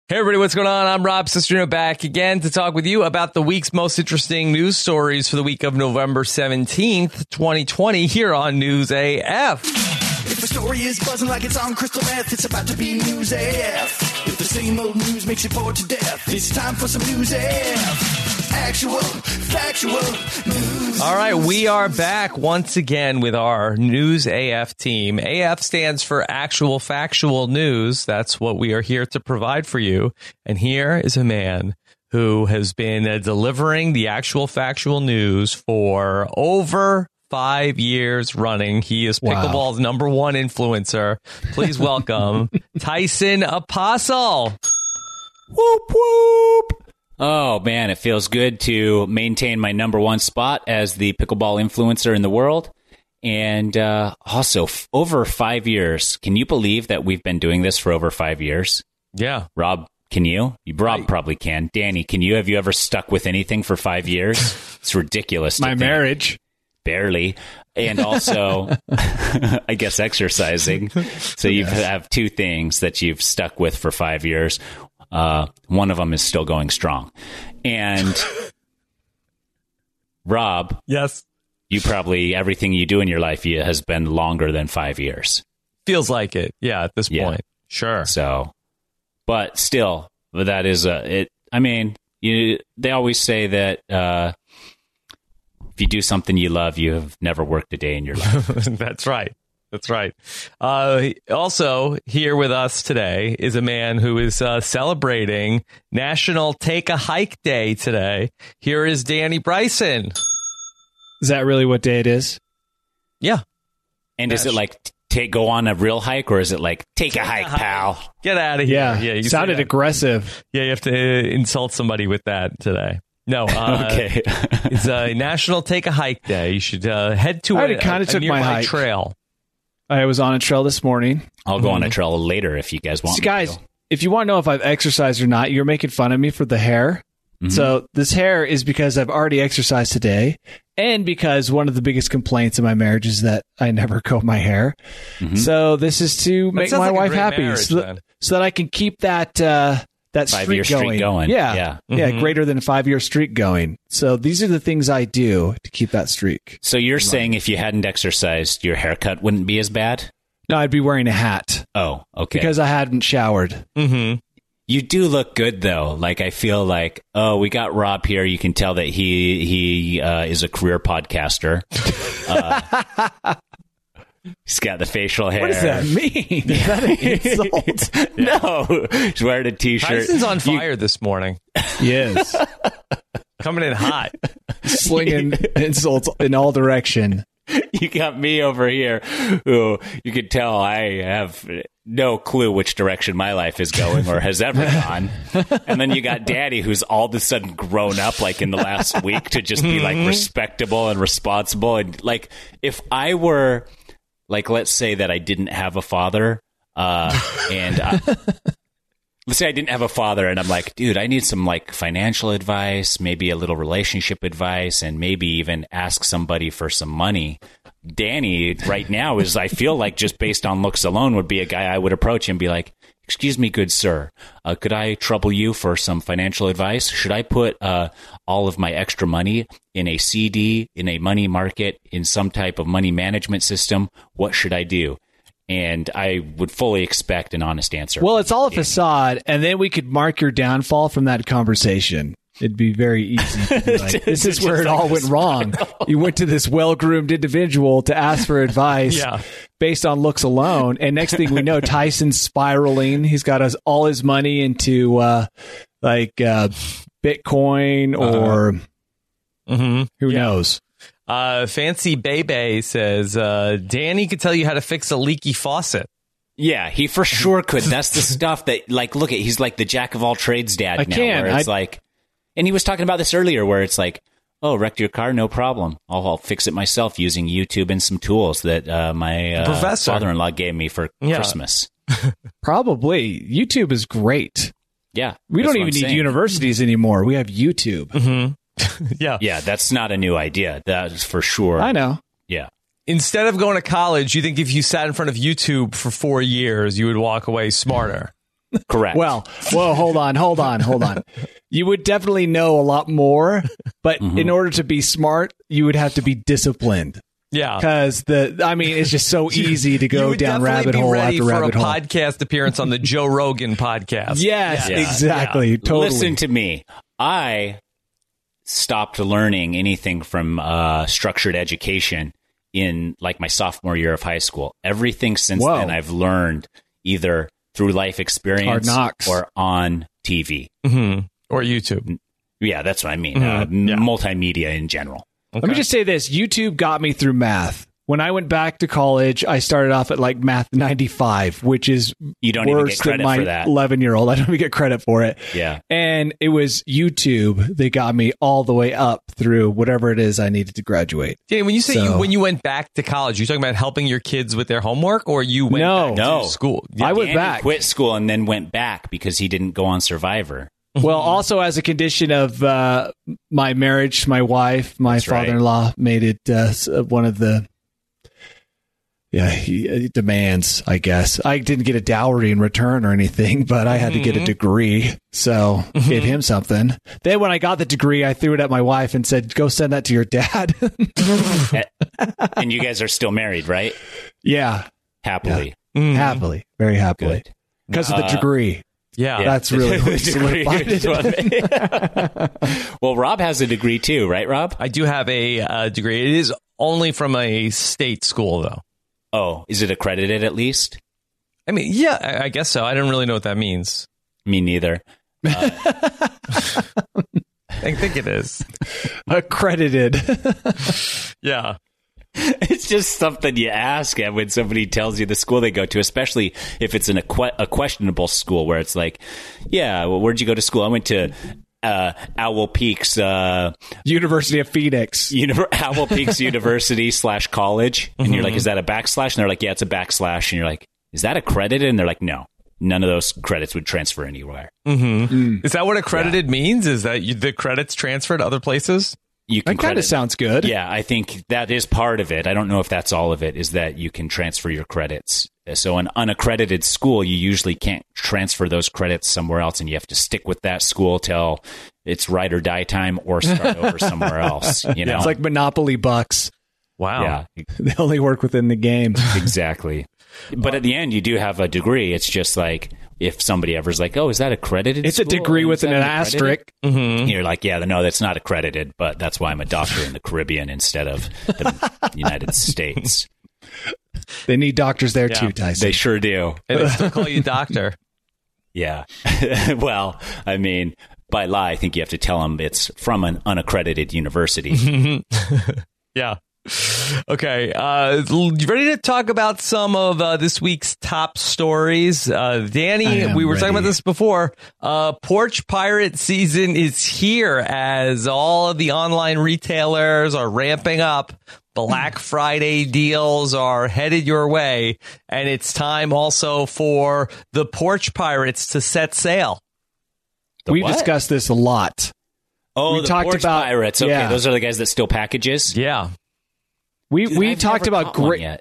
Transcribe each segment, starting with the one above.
Hey everybody, what's going on? I'm Rob Cesternino back again to talk with you about the week's most interesting news stories for the week of November 17th, 2020 here on News AF. If the story is buzzing like it's on crystal meth, it's about to be News AF. If the same old news makes you bored to death, it's time for some News AF. Actual, factual news. All right, we are back once again with our News AF team. AF stands for Actual Factual News. That's what we are here to provide for you. And here is a man who has been delivering the actual factual news for over 5 years running. He is Pickleball's number one influencer. Please welcome Tyson Apostle. Whoop, whoop. Oh, man, it feels good to maintain my number one spot as the pickleball influencer in the world. And also, over 5 years. Can you believe that we've been doing this for over 5 years? Yeah. Rob, can you? Rob probably can. Danny, can you? Have you ever stuck with anything for 5 years? It's ridiculous to My think. marriage. Barely. And also, I guess exercising. So you have two things that you've stuck with for 5 years. One of them is still going strong. And Rob, yes, you probably, everything you do in your life has been longer than 5 years. Feels like it. Yeah, at this point. Sure. So, but still, that is they always say that if you do something you love, you have never worked a day in your life. That's right. That's right. Also, here with us today is a man who is celebrating National Take a Hike Day today. Here is Danny Bryson. Is that really what day it is? Yeah. And is it like go on a real hike, or is it like take a hike, pal? Get out of here. Yeah. You sounded aggressive. Yeah, you have to insult somebody with that today. No. Okay. It's a National Take a Hike Day. You should head to I a kinda took my nearby hike. trail. I was on a trail this morning. I'll go on a trail later if you guys want. So guys, if you want to know if I've exercised or not, you're making fun of me for the hair. Mm-hmm. So this hair is because I've already exercised today, and because one of the biggest complaints in my marriage is that I never comb my hair. Mm-hmm. So this is to make my wife happy, so that I can keep that streak going. Yeah. Greater than a 5-year streak going. So these are the things I do to keep that streak. So you're saying if you hadn't exercised, your haircut wouldn't be as bad? No, I'd be wearing a hat. Oh, okay. Because I hadn't showered. Mm-hmm. You do look good, though. Like, I feel like, we got Rob here. You can tell that he is a career podcaster. He's got the facial hair. What does that mean? Is that an insult? No. He's wearing a T-shirt. Tyson's on fire this morning. Yes. Coming in hot. Slinging insults in all direction. You got me over here who you can tell I have no clue which direction my life is going or has ever gone. And then you got Daddy, who's all of a sudden grown up like in the last week to just be like respectable and responsible. And like, if I were like, let's say that I didn't have a father let's say I didn't have a father and I'm like, dude, I need some like financial advice, maybe a little relationship advice, and maybe even ask somebody for some money. Danny right now is, I feel like just based on looks alone, would be a guy I would approach and be like, excuse me, good sir, could I trouble you for some financial advice? Should I put all of my extra money in a CD, in a money market, in some type of money management system? What should I do? And I would fully expect an honest answer. Well, it's all a facade, and then we could mark your downfall from that conversation. It'd be very easy to be like, this is where it all went wrong. You went to this well-groomed individual to ask for advice based on looks alone, and next thing we know, Tyson's spiraling. He's got all his money into Bitcoin or who knows. Fancy Bebe says, Danny could tell you how to fix a leaky faucet. Yeah, he for sure could. That's the stuff that, like, look at, he's like the jack of all trades dad now. Where it's like, and he was talking about this earlier, where it's like, oh, wrecked your car, no problem. I'll fix it myself using YouTube and some tools that my father-in-law gave me for Christmas. Probably. YouTube is great. Yeah. We don't even need universities anymore. We have YouTube. Mm-hmm. Yeah, that's not a new idea. That is for sure. I know. Yeah. Instead of going to college, you think if you sat in front of YouTube for 4 years, you would walk away smarter? Correct. Well, whoa, hold on. You would definitely know a lot more, but in order to be smart, you would have to be disciplined. Yeah. Because it's just so easy to go down rabbit hole after rabbit hole. For a podcast appearance on the Joe Rogan podcast. Yes, exactly. Yeah. Totally. Listen to me. I stopped learning anything from structured education in like my sophomore year of high school. Everything since then I've learned either through life experience or on TV. Or YouTube. Yeah, that's what I mean. Multimedia in general. Okay. Let me just say this. YouTube got me through math. When I went back to college, I started off at like Math 95, which is you don't even get credit for that. 11-year-old. I don't even get credit for it. Yeah. And it was YouTube that got me all the way up through whatever it is I needed to graduate. Danny, when you say when you went back to college, you talking about helping your kids with their homework, or you went back to school? Yeah. I went back. Quit school and then went back because he didn't go on Survivor. Well, also as a condition of my marriage, my wife, my father-in-law made it one of the demands, I guess. I didn't get a dowry in return or anything, but I had to get a degree, so gave him something. Then when I got the degree, I threw it at my wife and said, go send that to your dad. And you guys are still married, right? Yeah. Happily. Yeah. Happily. Very happily. Because of the degree. Yeah, that's really Well, Rob has a degree too, right, Rob? I do have a degree. It is only from a state school, though. Oh, is it accredited at least? I mean, yeah, I guess so. I don't really know what that means. Me neither. I think it is. Accredited. Yeah. It's just something you ask when somebody tells you the school they go to, especially if it's in a questionable school where it's like, yeah, well, where'd you go to school? I went to Owl Peaks University of Phoenix. Owl Peaks University / college. And you're like, is that a backslash? And they're like, yeah, it's a backslash. And you're like, is that accredited? And they're like, no. None of those credits would transfer anywhere. Is that what accredited means? Is that the credits transfer to other places? You can that kind of sounds good. Yeah, I think that is part of it. I don't know if that's all of it, is that you can transfer your credits. So an unaccredited school, you usually can't transfer those credits somewhere else, and you have to stick with that school till it's ride or die time or start over somewhere else. You know? It's like Monopoly bucks. Wow. Yeah. They only work within the game. Exactly. But at the end, you do have a degree. It's just like if somebody ever's like, oh, is that accredited? It's a degree with an asterisk. You're like, yeah, no, that's not accredited, but that's why I'm a doctor in the Caribbean instead of the United States. They need doctors there too, Tyson. They sure do. And they still call you doctor. Yeah. Well, I mean, by law, I think you have to tell them it's from an unaccredited university. Yeah. Okay, you ready to talk about some of this week's top stories? Danny, we were talking about this before. Porch Pirate season is here as all of the online retailers are ramping up. Black Friday deals are headed your way, and it's time also for the Porch Pirates to set sail. We discussed this a lot. Oh, we talked Porch about Pirates. Okay, those are the guys that steal packages? Yeah. We talked about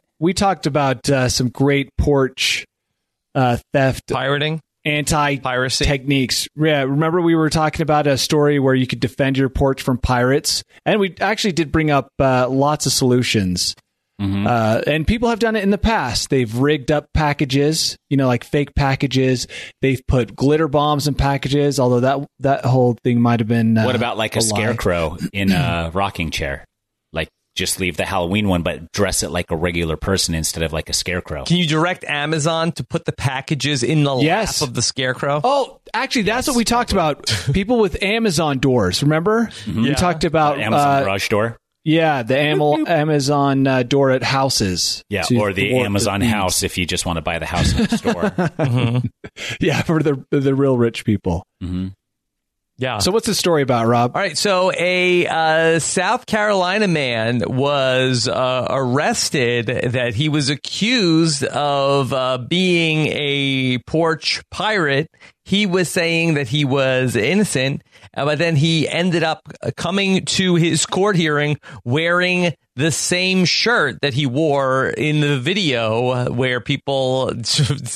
some great porch theft, pirating, anti-piracy techniques. Yeah, remember we were talking about a story where you could defend your porch from pirates, and we actually did bring up lots of solutions. And people have done it in the past. They've rigged up packages, like fake packages. They've put glitter bombs in packages, although that whole thing might have been. What about like a scarecrow in a rocking chair? Like, just leave the Halloween one, but dress it like a regular person instead of like a scarecrow. Can you direct Amazon to put the packages in the lap of the scarecrow? Oh, actually, that's what we talked about. People with Amazon doors, remember? We talked about Amazon garage door. Yeah, the Amazon door at houses. Yeah, or the Amazon house if you just want to buy the house next door. Yeah, for the real rich people. Yeah. So what's the story about, Rob? All right. So a South Carolina man was arrested that he was accused of being a porch pirate. He was saying that he was innocent, but then he ended up coming to his court hearing wearing the same shirt that he wore in the video where people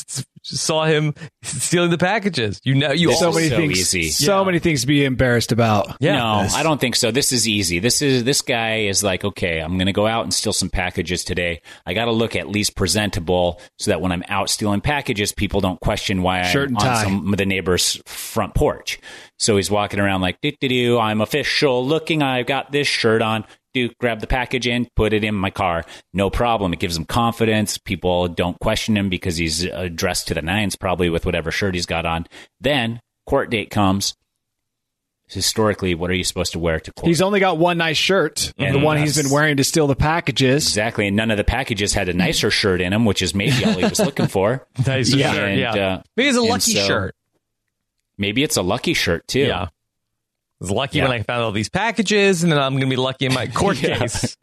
saw him stealing the packages. You So always, things, easy. So many things to be embarrassed about. Yeah. No, I don't think so. This is easy. This guy is like, okay, I'm going to go out and steal some packages today. I got to look at least presentable so that when I'm out stealing packages, people don't question why I'm on the neighbor's front porch. So he's walking around like, do, I'm official looking. I've got this shirt on. Grab the package in, put it in my car. No problem. It gives him confidence. People don't question him because he's dressed to the nines, probably with whatever shirt he's got on. Then court date comes. Historically, what are you supposed to wear to court? He's only got one nice shirt, the one he's been wearing to steal the packages. Exactly, and none of the packages had a nicer shirt in them, which is maybe all he was looking for. Nicer shirt, yeah. Maybe it's a lucky shirt. Maybe it's a lucky shirt, too. Yeah. I was lucky when I found all these packages, and then I'm going to be lucky in my court case.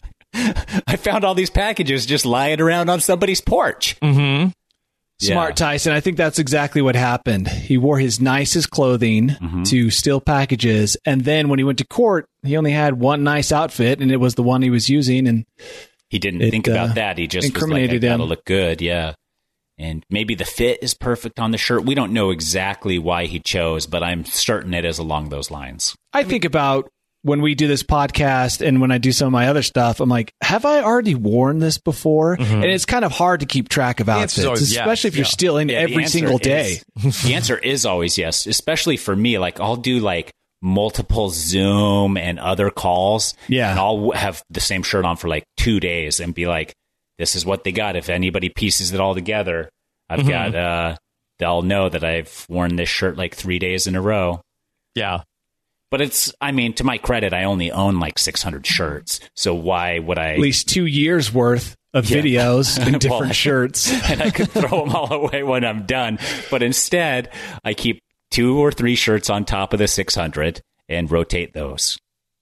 I found all these packages just lying around on somebody's porch. Mm-hmm. Smart, Tyson. I think that's exactly what happened. He wore his nicest clothing to steal packages, and then when he went to court, he only had one nice outfit, and it was the one he was using, and he didn't think about that. He just incriminated was like, I gotta look good, yeah. And maybe the fit is perfect on the shirt. We don't know exactly why he chose, but I'm certain it is along those lines. I think about when we do this podcast and when I do some of my other stuff, I'm like, have I already worn this before? And it's kind of hard to keep track of outfits, especially if you're stealing every single day. The answer is always yes, especially for me. Like I'll do like multiple Zoom and other calls. Yeah. And I'll have the same shirt on for like 2 days and be like, this is what they got. If anybody pieces it all together, I've got, they'll know that I've worn this shirt like 3 days in a row. Yeah. But it's, I mean, to my credit, I only own like 600 shirts. So why would I? At least 2 years worth of videos in different shirts. And I could throw them all away when I'm done. But instead, I keep 2 or 3 shirts on top of the 600 and rotate those.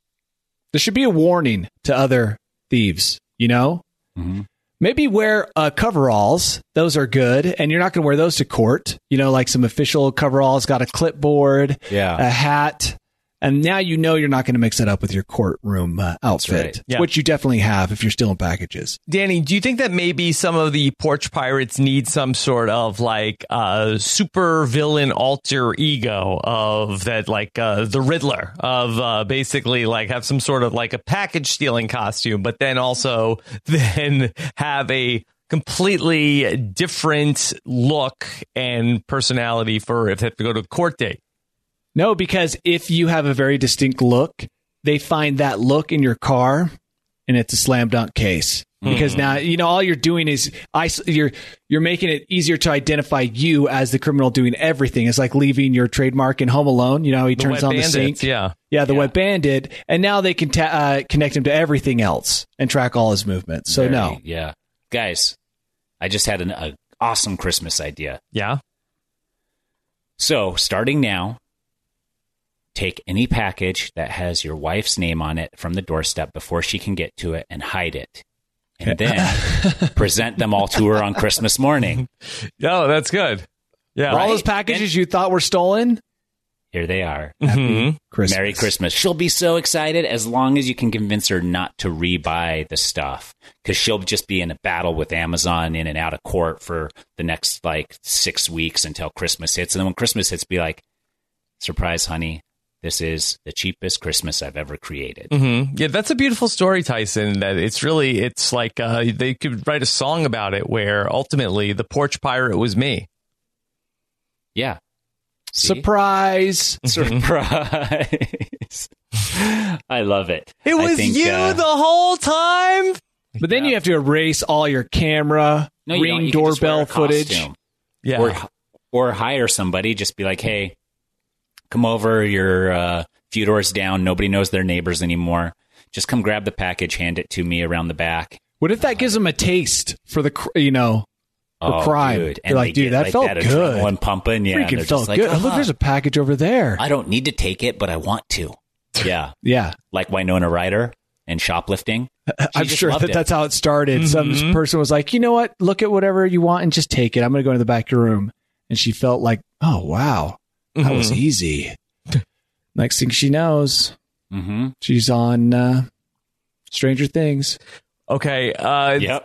There should be a warning to other thieves, you know? Mm-hmm. Maybe wear coveralls. Those are good. And you're not going to wear those to court. You know, like some official coveralls, got a clipboard, a hat. And now you know you're not going to mix it up with your courtroom outfit, which you definitely have if you're stealing packages. Danny, do you think that maybe some of the porch pirates need some sort of like super villain alter ego of that, like the Riddler, of basically like have some sort of like a package stealing costume, but then also then have a completely different look and personality for if they have to go to a court date? No, because if you have a very distinct look, they find that look in your car, and it's a slam dunk case. Because now, you know, all you're doing is you're making it easier to identify you as the criminal doing everything. It's like leaving your trademark in Home Alone. You know, he turns on the sink. Yeah, the wet bandit, and now they can connect him to everything else and track all his movements. So no, guys, I just had an awesome Christmas idea. Yeah. So starting now, take any package that has your wife's name on it from the doorstep before she can get to it and hide it. And then present them all to her on Christmas morning. Oh, that's good. Yeah. All those packages you thought were stolen? Here they are. Happy Christmas. Merry Christmas. She'll be so excited as long as you can convince her not to rebuy the stuff. Because she'll just be in a battle with Amazon in and out of court for the next like 6 weeks until Christmas hits. And then when Christmas hits, be like, surprise, honey. This is the cheapest Christmas I've ever created. Yeah, that's a beautiful story, Tyson. That it's like they could write a song about it where ultimately the porch pirate was me. Yeah. See? Surprise. Surprise. I love it. It was you the whole time? But then you have to erase all your camera, Ring doorbell footage. Yeah. Or hire somebody. Just be like, hey, come over, you're a few doors down. Nobody knows their neighbors anymore. Just come grab the package, hand it to me around the back. What if that gives them a taste for the, for crime? Dude. They're like, dude, that felt that good. Adrenaline pumping. Yeah, freaking felt good. Look, there's a package over there. I don't need to take it, but I want to. Yeah. Yeah. Like Winona Ryder and shoplifting. I'm sure that's how it started. Some person was like, you know what? Look at whatever you want and just take it. I'm going to go into the back of your room. And she felt like, oh, wow. That was easy. Next thing she knows, she's on Stranger Things. Okay. Yep.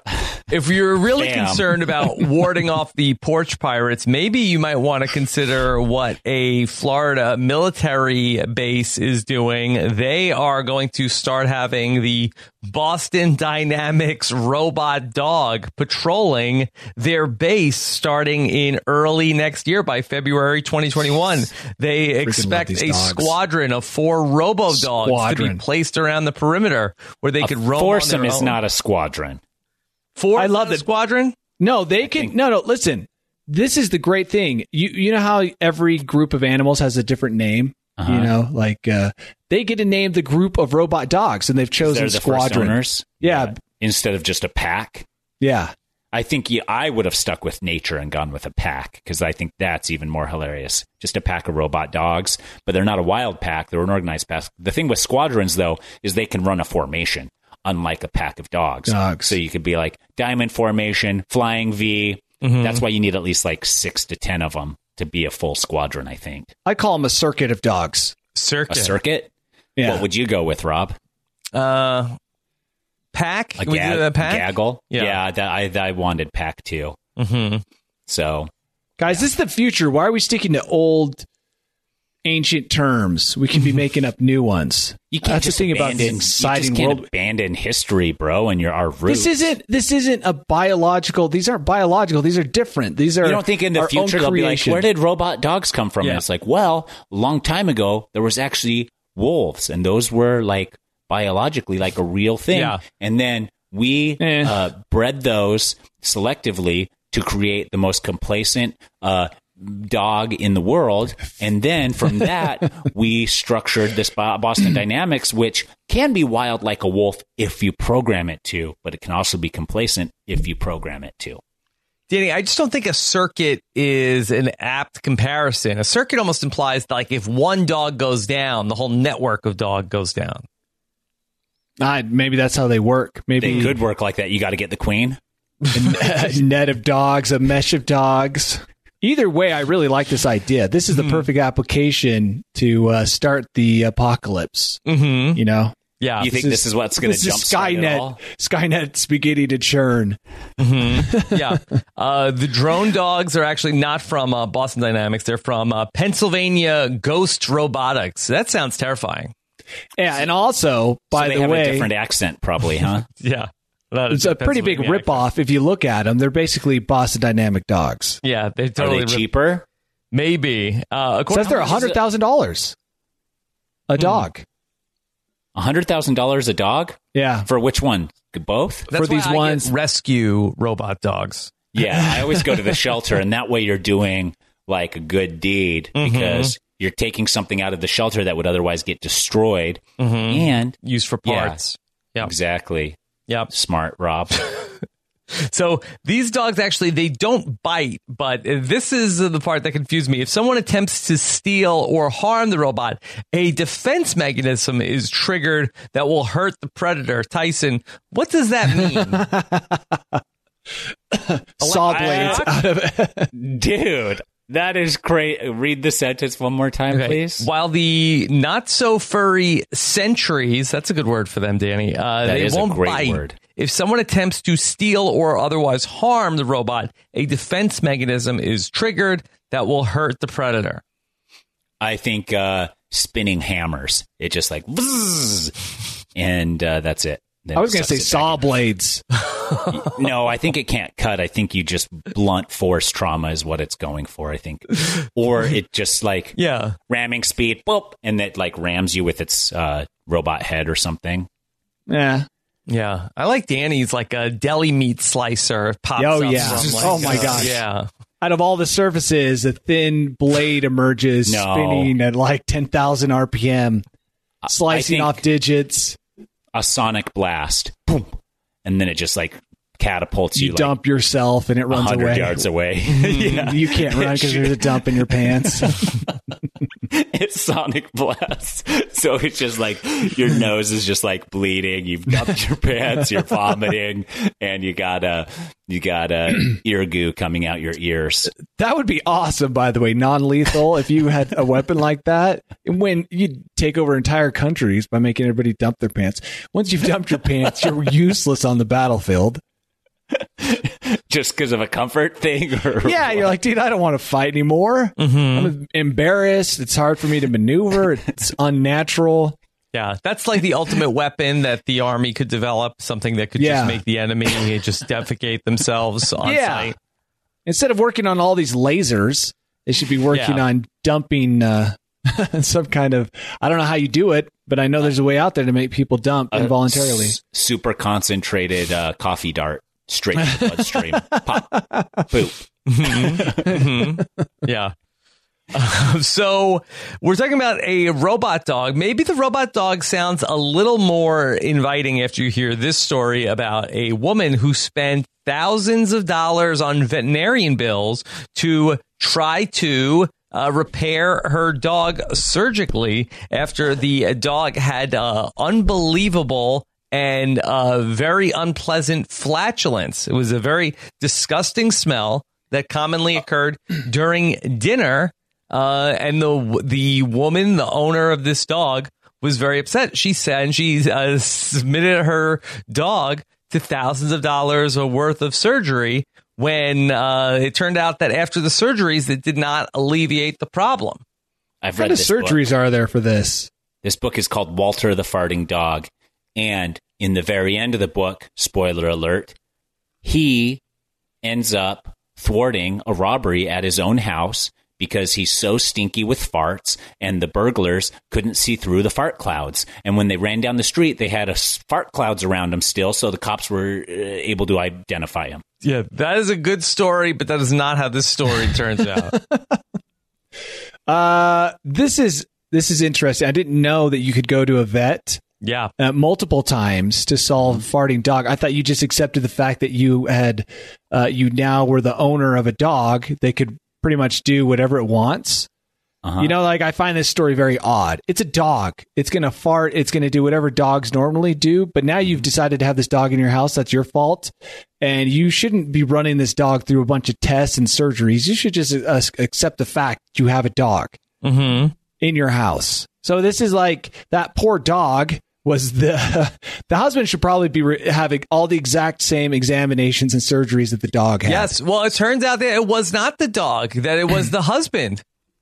If you're really Bam. concerned about warding off the porch pirates, maybe you might want to consider what a Florida military base is doing. They are going to start having the Boston Dynamics robot dog patrolling their base starting in early next year by February 2021. They expect these a dogs. squadron of 4 robo-dogs to be placed around the perimeter where they could roam on Foursome their is own. not a squadron. 4 I love the that- squadron? No, they can. No, listen. This is the great thing. You know how every group of animals has a different name? You know, like they get to name the group of robot dogs, and they've chosen They're the first squadron. owners. Yeah. Instead of just a pack. Yeah. I think I would have stuck with nature and gone with a pack because I think that's even more hilarious. Just a pack of robot dogs, but they're not a wild pack. They're an organized pack. The thing with squadrons, though, is they can run a formation, unlike a pack of dogs. So you could be like diamond formation, flying V. That's why you need at least like 6 to 10 of them to be a full squadron, I think. I call them a circuit of dogs. Circuit. A circuit? Yeah. What would you go with, Rob? Pack? A We do the pack? gaggle? Yeah. I wanted pack too. So Guys, this is the future. Why are we sticking to old, ancient terms? We can be making up new ones. you can't That's just the thing about abandon, the exciting you just can't world. abandon history, bro, and our roots. This isn't a biological. These aren't biological. These are different. These are. You don't think in the our future own they'll be like, creation. where did robot dogs come from? Yeah. And it's like, well, a long time ago, there was actually wolves, and those were like biologically like a real thing. Yeah. And then we bred those selectively to create the most complacent dog in the world. And then from that, we structured this Boston Dynamics, which can be wild like a wolf if you program it to, but it can also be complacent if you program it to. Danny, I just don't think a circuit is an apt comparison. A circuit almost implies like if one dog goes down, the whole network of dog goes down. Maybe that's how they work. Maybe They could work like that. You got to get the queen. a net of dogs, a mesh of dogs. Either way, I really like this idea. This is the perfect application to start the apocalypse. Mm-hmm. You know, Yeah. You think this is what's going to this is jumpstart it all? Skynet's beginning to churn. Yeah. The drone dogs are actually not from Boston Dynamics. They're from Pennsylvania Ghost Robotics. That sounds terrifying. Yeah, and also, by So they the have a way, different accent, probably, huh? Yeah. it's a pretty big ripoff. If you look at them, they're basically Boston Dynamic dogs. Yeah, they Are totally they cheaper? Maybe. It says they're $100,000 a dog. $100,000 a dog? Yeah, For which one? Both? That's for these why I get ones- rescue robot dogs. Yeah, I always go to the shelter, and that way you're doing like a good deed because you're taking something out of the shelter that would otherwise get destroyed. And Used for Yeah. parts. Yeah. exactly. Yep. Smart, Rob. So these dogs actually, they don't bite, but this is the part that confused me. If someone attempts to steal or harm the robot, a defense mechanism is triggered that will hurt the predator. Tyson, what does that mean? saw blades out of it. Dude, that is great. Read the sentence one more time, please. While the not so furry sentries, that's a good word for them, Danny, they is a won't great bite. word. If someone attempts to steal or otherwise harm the robot, a defense mechanism is triggered that will hurt the predator. I think spinning hammers. It just like, bzzz, and that's it. Then I was going to say sucks it saw back blades. in. No, I think it can't cut. I think you just blunt force trauma is what it's going for, I think. Or it just like Yeah. ramming speed, boop, and it like rams you with its robot head or something. Yeah. Yeah. I like Danny's like a deli meat slicer pops Oh, up yeah. from, like, Oh, my gosh. Yeah. Out of all the surfaces, a thin blade emerges, No. spinning at like 10,000 RPM, slicing think- off digits. A sonic blast, boom, and then it just like catapults you, You dump yourself and it runs 100 away. yards away. You can't run because there's a dump in your pants. It's sonic blast. So it's just like your nose is just like bleeding. You've dumped your pants, you're vomiting, and you got ear goo coming out your ears. That would be awesome, by the way, non-lethal. If you had a weapon like that, when you'd take over entire countries by making everybody dump their pants. Once you've dumped your pants, you're useless on the battlefield. Just because of a comfort thing? Or Yeah, you're like, dude, I don't want to fight anymore. I'm embarrassed. It's hard for me to maneuver. It's unnatural. Yeah, that's like the ultimate weapon that the army could develop, something that could just make the enemy just defecate themselves on site. Instead of working on all these lasers, they should be working on dumping some kind of, I don't know how you do it, but I know there's a way out there to make people dump involuntarily. Super concentrated coffee dart straight to the bloodstream. Pop. Boop. Yeah. So we're talking about a robot dog. Maybe the robot dog sounds a little more inviting after you hear this story about a woman who spent thousands of dollars on veterinarian bills to try to repair her dog surgically after the dog had unbelievable and very unpleasant flatulence. It was a very disgusting smell that commonly occurred during dinner. And the woman, the owner of this dog, was very upset. She said she submitted her dog to thousands of dollars worth of surgery when it turned out that after the surgeries, it did not alleviate the problem. I've read this surgeries book. Are there for this? This book is called Walter the Farting Dog. And in the very end of the book, spoiler alert, he ends up thwarting a robbery at his own house because he's so stinky with farts, and the burglars couldn't see through the fart clouds. And when they ran down the street, they had fart clouds around them still, so the cops were able to identify him. Yeah, that is a good story, but that is not how this story turns out. This is interesting. I didn't know that you could go to a vet. Yeah, multiple times to solve farting dog. I thought you just accepted the fact that you had, you now were the owner of a dog. They could pretty much do whatever it wants. You know, like I find this story very odd. It's a dog. It's going to fart. It's going to do whatever dogs normally do. But now you've decided to have this dog in your house. That's your fault. And you shouldn't be running this dog through a bunch of tests and surgeries. You should just accept the fact you have a dog in your house. So this is like that poor dog was the husband should probably be having all the exact same examinations and surgeries that the dog had. Yes. Well, it turns out that it was not the dog, that it was the husband.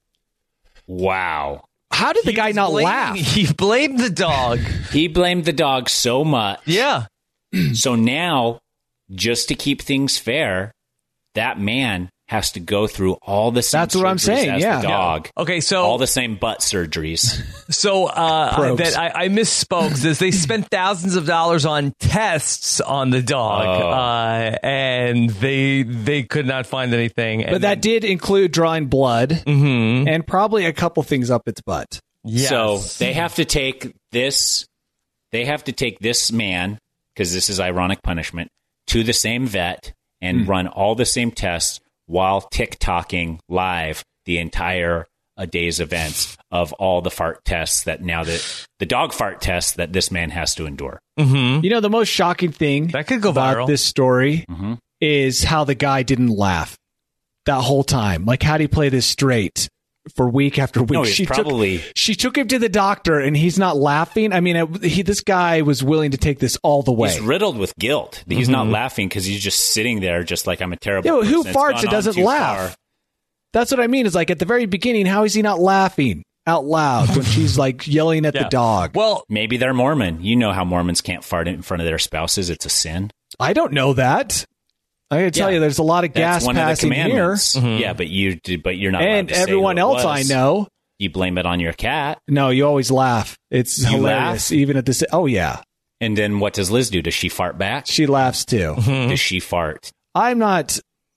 Wow. How did the guy not laugh? He blamed the dog. He blamed the dog so much. Yeah. So now, just to keep things fair, that man has to go through all the same. That's what I'm saying. As the dog. Yeah. Okay, so all the same butt surgeries. So I misspoke. Says they spent thousands of dollars on tests on the dog, and they could not find anything. But that did include drawing blood and probably a couple things up its butt. Yes. So they have to take this. They have to take this man, because this is ironic punishment, to the same vet and run all the same tests, while TikToking live the entire day's events of all the fart tests that now that the dog fart tests that this man has to endure. You know, the most shocking thing that could go about viral. This story is how the guy didn't laugh that whole time. Like, how'd he play this straight for week after week? No, she took him to the doctor and he's not laughing. I mean, this guy was willing to take this all the way. He's riddled with guilt. He's not laughing because he's just sitting there just like, I'm a terrible person. Who farts and doesn't laugh? Far. That's what I mean. Is like at the very beginning, how is he not laughing out loud when she's like yelling at the dog? Well, maybe they're Mormon. You know how Mormons can't fart in front of their spouses. It's a sin. I don't know that. I gotta tell you, there's a lot of gas passing here. Yeah, but you're not. And everyone else I know, you blame it on your cat. No, you always laugh. It's hilarious, even at this. Oh yeah. And then what does Liz do? Does she fart back? She laughs too. Does she fart? I'm not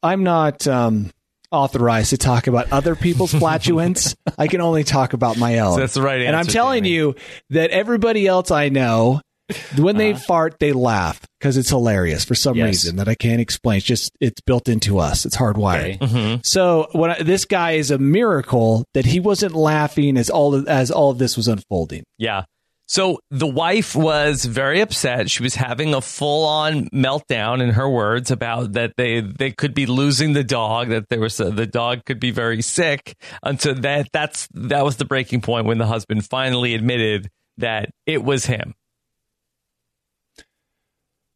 authorized to talk about other people's flatulence. I can only talk about my own. So that's the right answer. And I'm telling you that everybody else I know, when they fart, they laugh because it's hilarious for some reason that I can't explain. It's built into us. It's hardwired. Okay. So this guy is a miracle that he wasn't laughing as all of this was unfolding. Yeah. So the wife was very upset. She was having a full-on meltdown, in her words, about that they could be losing the dog, that the dog could be very sick. Until that was the breaking point when the husband finally admitted that it was him.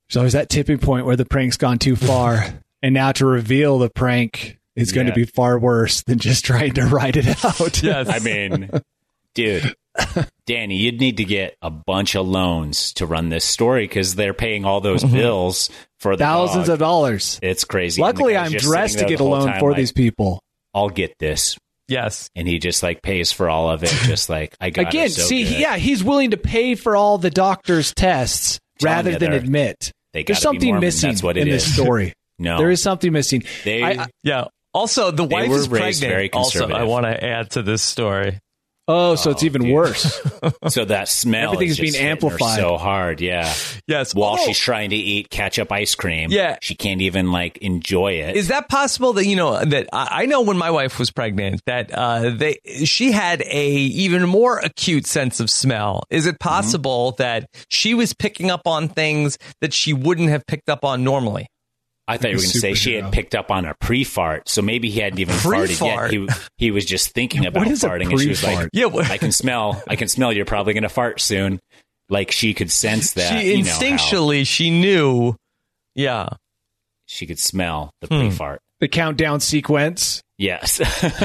There's always that tipping point where the prank's gone too far. And now to reveal the prank is going to be far worse than just trying to write it out. Yes. I mean, dude, Danny, you'd need to get a bunch of loans to run this story because they're paying all those bills for the thousands dog. of dollars. It's crazy. Luckily, I'm dressed to get a loan for these people. I'll get this. Yes. And he just like pays for all of it. Just like, I got Again, it. So see, good. he's willing to pay for all the doctor's tests rather than admit. There's something missing in this story. No. There is something missing. Yeah. Also, the wife is pregnant. Also, I want to add to this story. Oh, so it's even worse. So that smell Everything's is being amplified so hard. Yeah. Yes. While she's trying to eat ketchup ice cream. Yeah. She can't even like enjoy it. Is that possible that, that I know when my wife was pregnant that she had a even more acute sense of smell? Is it possible that she was picking up on things that she wouldn't have picked up on normally? I thought you were going to say she had picked up on a pre-fart, so maybe he hadn't even farted yet. He was just thinking about farting, and she was like, I can smell you're probably going to fart soon. Like she could sense that. She instinctually, she knew. Yeah. She could smell the pre-fart. The countdown sequence. Yes.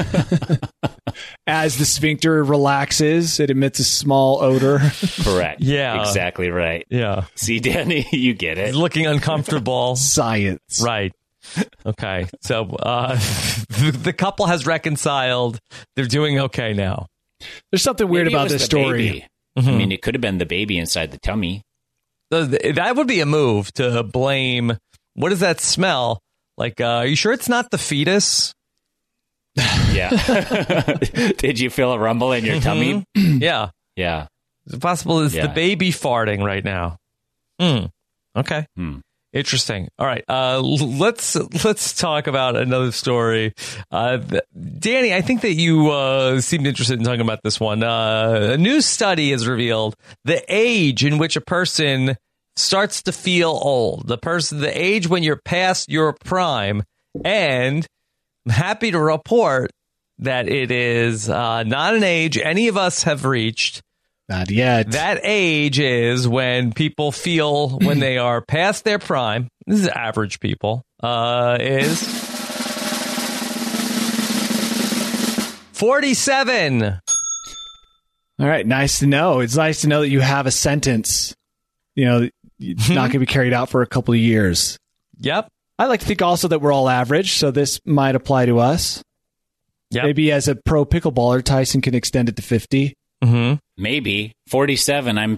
As the sphincter relaxes, it emits a small odor. Correct. Yeah. Exactly right. Yeah. See, Danny, you get it. He's looking uncomfortable. Science. Right. Okay. So the couple has reconciled. They're doing okay now. There's something weird about this story. I mean, it could have been the baby inside the tummy. That would be a move to blame. What does that smell? Like, are you sure it's not the fetus? Yeah. Did you feel a rumble in your tummy? Yeah. Yeah. Is it possible it's the baby farting right now? Okay. Interesting. All right. Let's talk about another story. Danny, I think that you seemed interested in talking about this one. A new study has revealed the age in which a person starts to feel old. The age when you're past your prime. And I'm happy to report that it is not an age any of us have reached. Not yet. That age is when people feel when they are past their prime. This is average people. Is 47. All right. Nice to know. It's nice to know that you have a sentence. It's not going to be carried out for a couple of years. Yep. I like to think also that we're all average, so this might apply to us. Yep. Maybe as a pro pickleballer, Tyson can extend it to 50. Maybe 47.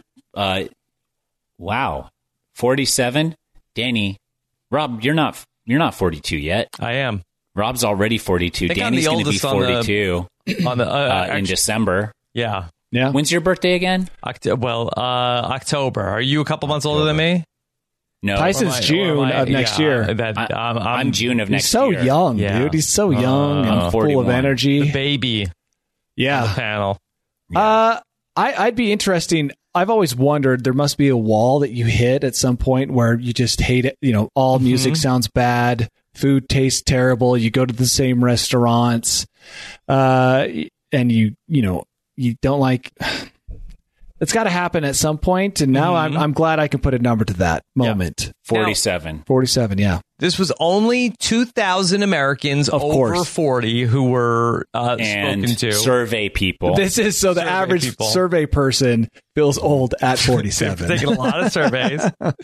Wow, 47. Danny, Rob, you're not 42 yet. I am. Rob's already 42. Danny's going to be 42 in December. Yeah. When's your birthday again? October. Are you a couple months older than me? No, Tyson's June of next year. I'm June of next year. He's so young, dude. He's so young and full of energy. The baby. Yeah. On the panel. Yeah. I'd be interesting. I've always wondered, there must be a wall that you hit at some point where you just hate it. All music sounds bad. Food tastes terrible. You go to the same restaurants, and you don't like. It's got to happen at some point, and now I'm glad I can put a number to that moment. 47. 47, yeah. This was only 2,000 Americans over 40 who were spoken to. Survey people. This is so the average survey person feels old at 47. Taking a lot of surveys.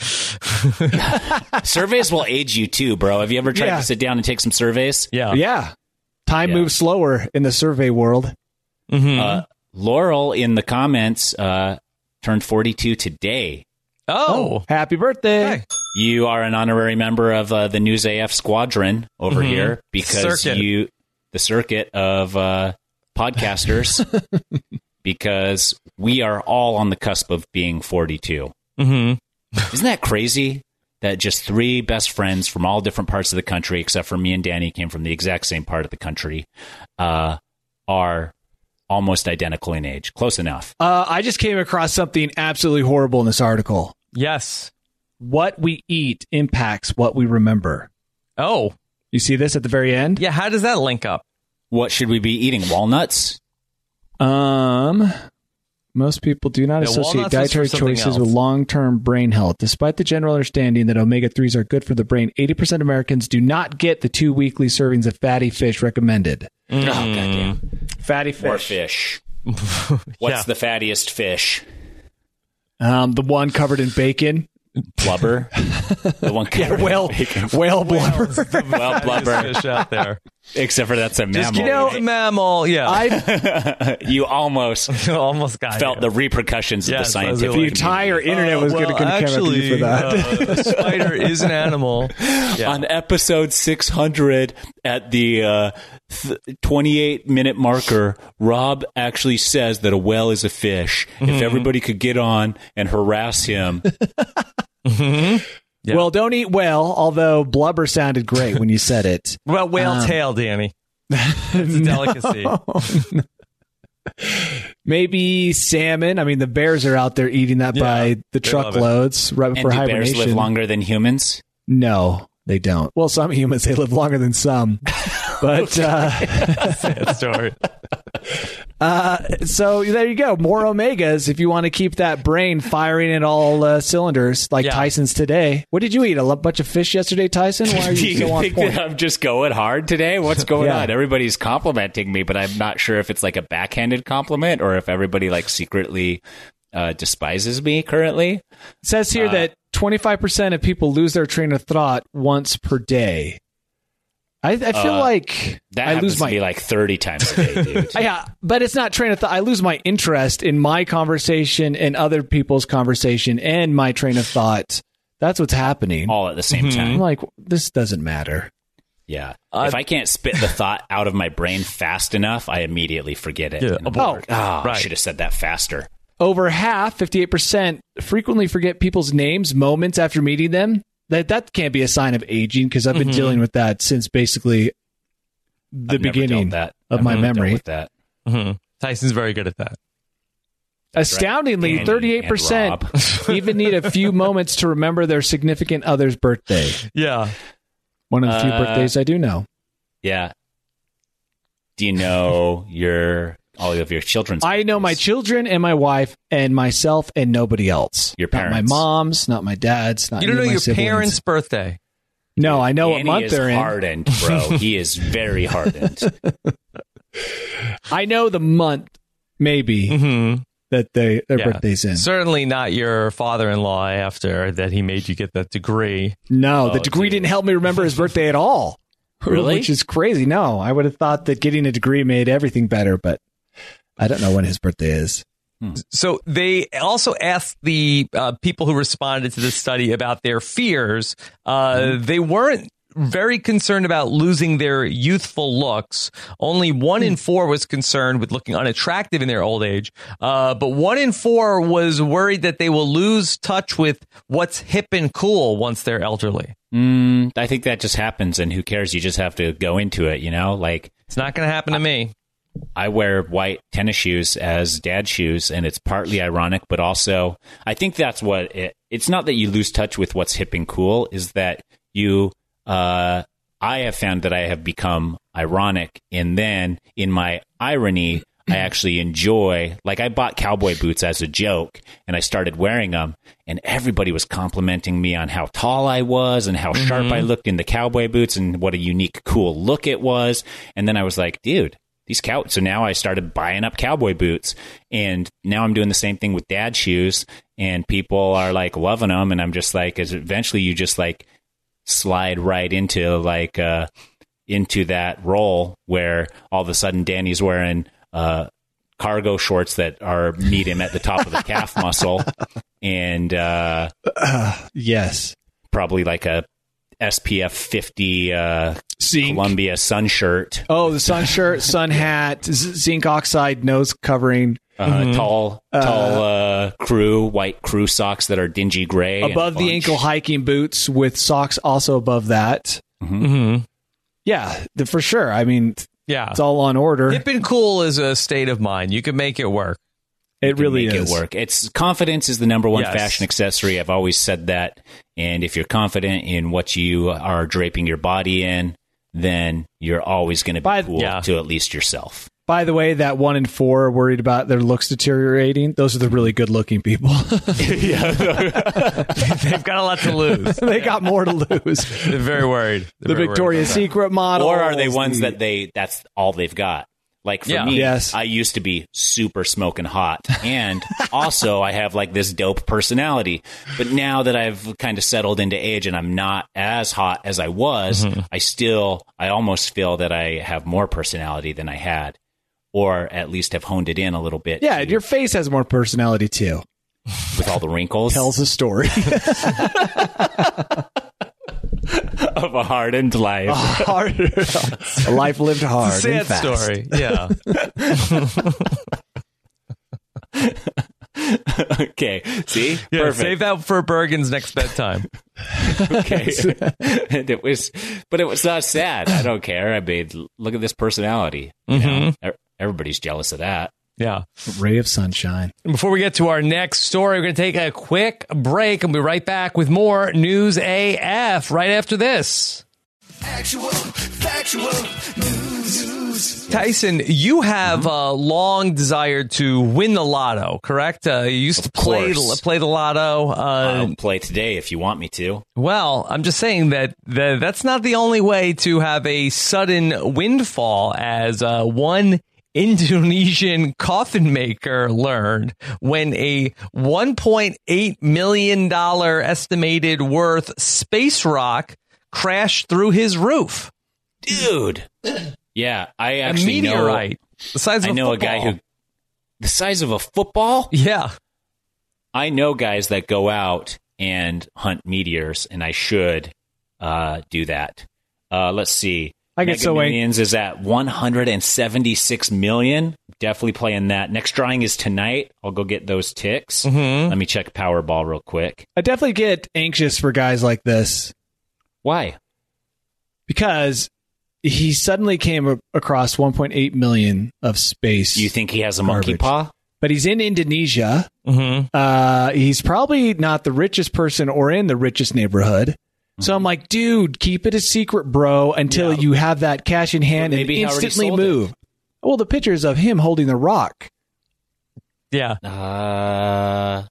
Surveys will age you too, bro. Have you ever tried to sit down and take some surveys? Yeah. Time moves slower in the survey world. Laurel in the comments turned 42 today. Oh, happy birthday. Hey. You are an honorary member of the News AF squadron over here because the circuit of podcasters, because we are all on the cusp of being 42. Isn't that crazy that just three best friends from all different parts of the country, except for me and Danny came from the exact same part of the country, are almost identical in age. Close enough. I just came across something absolutely horrible in this article. Yes. What we eat impacts what we remember. Oh. You see this at the very end? Yeah, how does that link up? What should we be eating? Walnuts? Most people do not associate walnuts is dietary for something choices else. with long-term brain health. Despite the general understanding that omega-3s are good for the brain, 80% of Americans do not get the 2 weekly servings of fatty fish recommended. Oh, goddamn. Fatty fish. More fish. What's the fattiest fish? The one covered in bacon. Blubber? The one covered in bacon. Whale blubber. Well, blubber. Fish out there. Except for that's a mammal. you know, right? Mammal, yeah. You almost Almost got felt you. the repercussions of the Yes, scientific the The community. entire internet was going to come after actually, you for that. a spider is an animal. Yeah. On episode 600 at the 28-minute marker, Rob actually says that a whale is a fish. If everybody could get on and harass him. Yeah. Well, don't eat whale, although blubber sounded great when you said it. Well, whale tail, Danny. It's a delicacy. Maybe salmon. I mean, the bears are out there eating that Yeah, by the they love it. truckloads right And before do bears hibernation. live longer than humans? No, they don't. Well, some humans, they live longer than some. But Sad story. so there you go. More omegas if you want to keep that brain firing at all cylinders like Yeah. Tyson's today. What did you eat? A bunch of fish yesterday, Tyson? Why are Do you you so on think point? that I'm just going hard today? What's going Yeah. on? Everybody's complimenting me, but I'm not sure if it's like a backhanded compliment or if everybody like secretly despises me currently. It says here that 25% of people lose their train of thought once per day. I feel like That I happens lose to my me like 30 times a day, dude. yeah, but it's not train of thought. I lose my interest in my conversation and other people's conversation and my train of thought. That's what's happening. All at the same I'm time. like, this doesn't matter. Yeah. If I can't spit the thought out of my brain fast enough, I immediately forget it. Yeah, And I'm abort. like, I Right. should have said that faster. Over half, 58%, frequently forget people's names moments after meeting them. That can't be a sign of aging because I've been dealing with that since basically the I've never beginning dealt that. of I've my never dealt memory. with that. Tyson's very good at that. Astoundingly, Danny 38% even need a few moments to remember their significant other's birthday. Yeah. One of the few birthdays I do know. Yeah. Do you know all of your children's I know my birthdays? children and my wife and myself and nobody else. Your Not my parents. mom's, not my dad's, not You don't any know of my your siblings. parents' birthday. No, I know what Danny month is they're in. hardened, bro. He is very hardened. I know the month, maybe, that their Yeah. birthday's in. Certainly not your father-in-law after that he made you get that degree. No, the Oh, degree dude. didn't help me remember his birthday at all. Really? Which is crazy. No, I would have thought that getting a degree made everything better, but I don't know when his birthday is. So they also asked the people who responded to this study about their fears. They weren't very concerned about losing their youthful looks. Only 1 in 4 was concerned with looking unattractive in their old age. But 1 in 4 was worried that they will lose touch with what's hip and cool once they're elderly. I think that just happens, and who cares? You just have to go into it, you know? Like, It's not going to happen to me. I wear white tennis shoes as dad shoes, and it's partly ironic, but also I think that's what it's not that you lose touch with what's hip and cool, is that you I have found that I have become ironic, and then in my irony I actually enjoy, like, I bought cowboy boots as a joke and I started wearing them, and everybody was complimenting me on how tall I was and how sharp I looked in the cowboy boots and what a unique, cool look it was. And then I was like, dude, these so now I started buying up cowboy boots, and now I'm doing the same thing with dad shoes, and people are like loving them, and I'm just like, as eventually you just like slide right into like into that role where all of a sudden Danny's wearing cargo shorts that are meet him at the top of the calf muscle, and Yes. probably like a SPF 50 Zinc. Columbia sun shirt. Oh, the sun shirt, sun hat, zinc oxide nose covering. Tall crew, white crew socks that are dingy gray. and Above a the bunch. ankle hiking boots with socks also above that. Mm-hmm. Yeah, for sure. I mean, Yeah. it's all on order. Hip and cool is a state of mind. You can make it work. It really Make is. it work. It's confidence is the number one Yes. fashion accessory. I've always said that. And if you're confident in what you are draping your body in, then you're always going to be cool Yeah. to at least yourself. By the way, that 1 in 4 are worried about their looks deteriorating. Those are the really good-looking people. They've got a lot to lose. They got more to lose. They're very worried. The Victoria's Secret model. Or are they ones that that's all they've got? Like for me, Yes. I used to be super smoking hot. And also I have like this dope personality. But now that I've kind of settled into age and I'm not as hot as I was, I almost feel that I have more personality than I had. Or at least have honed it in a little bit. Yeah, your face has more personality too. With all the wrinkles. Tells a story. Of a hardened life. A life lived hard. Sad and fast. story. Yeah. Okay. See? Yeah, Perfect. save that for Bergen's next bedtime. Okay. It was not sad. I don't care. I mean, look at this personality. You know? Everybody's jealous of that. Yeah. Ray of sunshine. Before we get to our next story, we're going to take a quick break and we'll be right back with more News AF right after this. Actual, factual news. Tyson, you have long desired to win the lotto, correct? You used to play the lotto. I'll play today if you want me to. Well, I'm just saying that that's not the only way to have a sudden windfall, as one Indonesian coffin maker learned when a $1.8 million estimated worth space rock crashed through his roof. Dude. Yeah, I A actually meteorite. The size of I know a a guy football. who the size of a football? Yeah. I know guys that go out and hunt meteors, and I should do that. Let's see. I get Mega so Millions is at 176 million. Definitely playing that. Next drawing is tonight. I'll go get those ticks. Let me check Powerball real quick. I definitely get anxious for guys like this Why? because he suddenly came across 1.8 million of space. You think he has a monkey Garbage. paw? But he's in Indonesia. He's probably not the richest person or in the richest neighborhood. So I'm like, dude, keep it a secret, bro, until you have that cash in hand But and maybe he already instantly sold it. move. Well, the pictures of him holding the rock. Yeah. Yeah,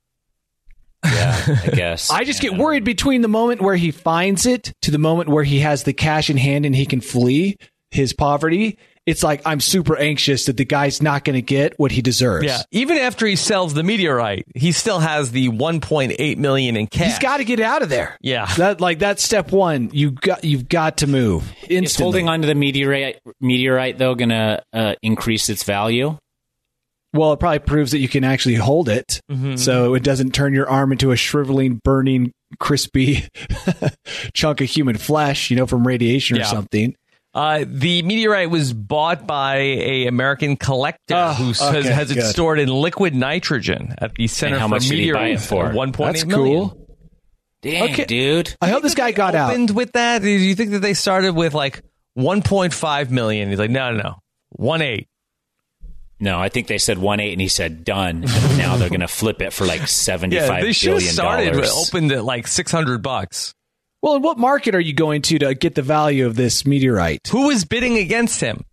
I guess. I just get worried between the moment where he finds it to the moment where he has the cash in hand and he can flee his poverty. It's like I'm super anxious that the guy's not going to get what he deserves. Yeah. Even after he sells the meteorite, he still has the 1.8 million in cash. He's got to get out of there. Yeah. That's step one. You've got to move instantly. Is holding onto the meteorite though going to increase its value? Well, it probably proves that you can actually hold it, so it doesn't turn your arm into a shriveling, burning, crispy chunk of human flesh, from radiation or something. The meteorite was bought by a American collector who has it stored in liquid nitrogen at the Center how for much did he buy it Meteorites for? 1.8 That's million. cool. Dang, dude. I hope this guy got out. Opened with that? Do you think that they started with like 1.5 million? He's like, no, 1.8. No, I think they said 1.8 and he said done. And now they're going to flip it for like $75 billion. Yeah, they should have started opened at like $600. Well, in what market are you going to get the value of this meteorite? Who was bidding against him?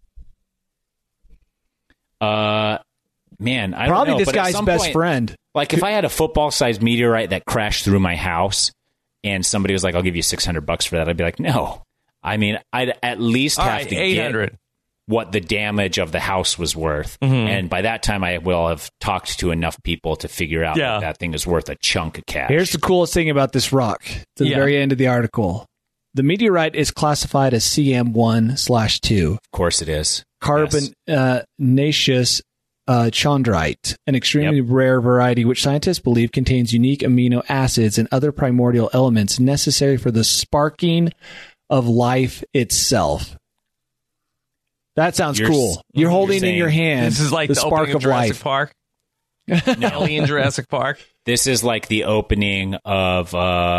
Man, I Probably don't know. this but at guy's some best point, friend. Like if I had a football-sized meteorite that crashed through my house and somebody was like, I'll give you $600 for that, I'd be like, no. I mean, I'd at least have to 800. get what the damage of the house was worth. And by that time, I will have talked to enough people to figure out that that thing is worth a chunk of cash. Here's the coolest thing about this rock. To the very end of the article. The meteorite is classified as CM1/2. Of course it is. Carbonaceous chondrite, an extremely rare variety which scientists believe contains unique amino acids and other primordial elements necessary for the sparking of life itself. That sounds cool. You're holding in your hand This is like the the spark opening of of Jurassic life. Park. Alien Jurassic Park. This is like the opening of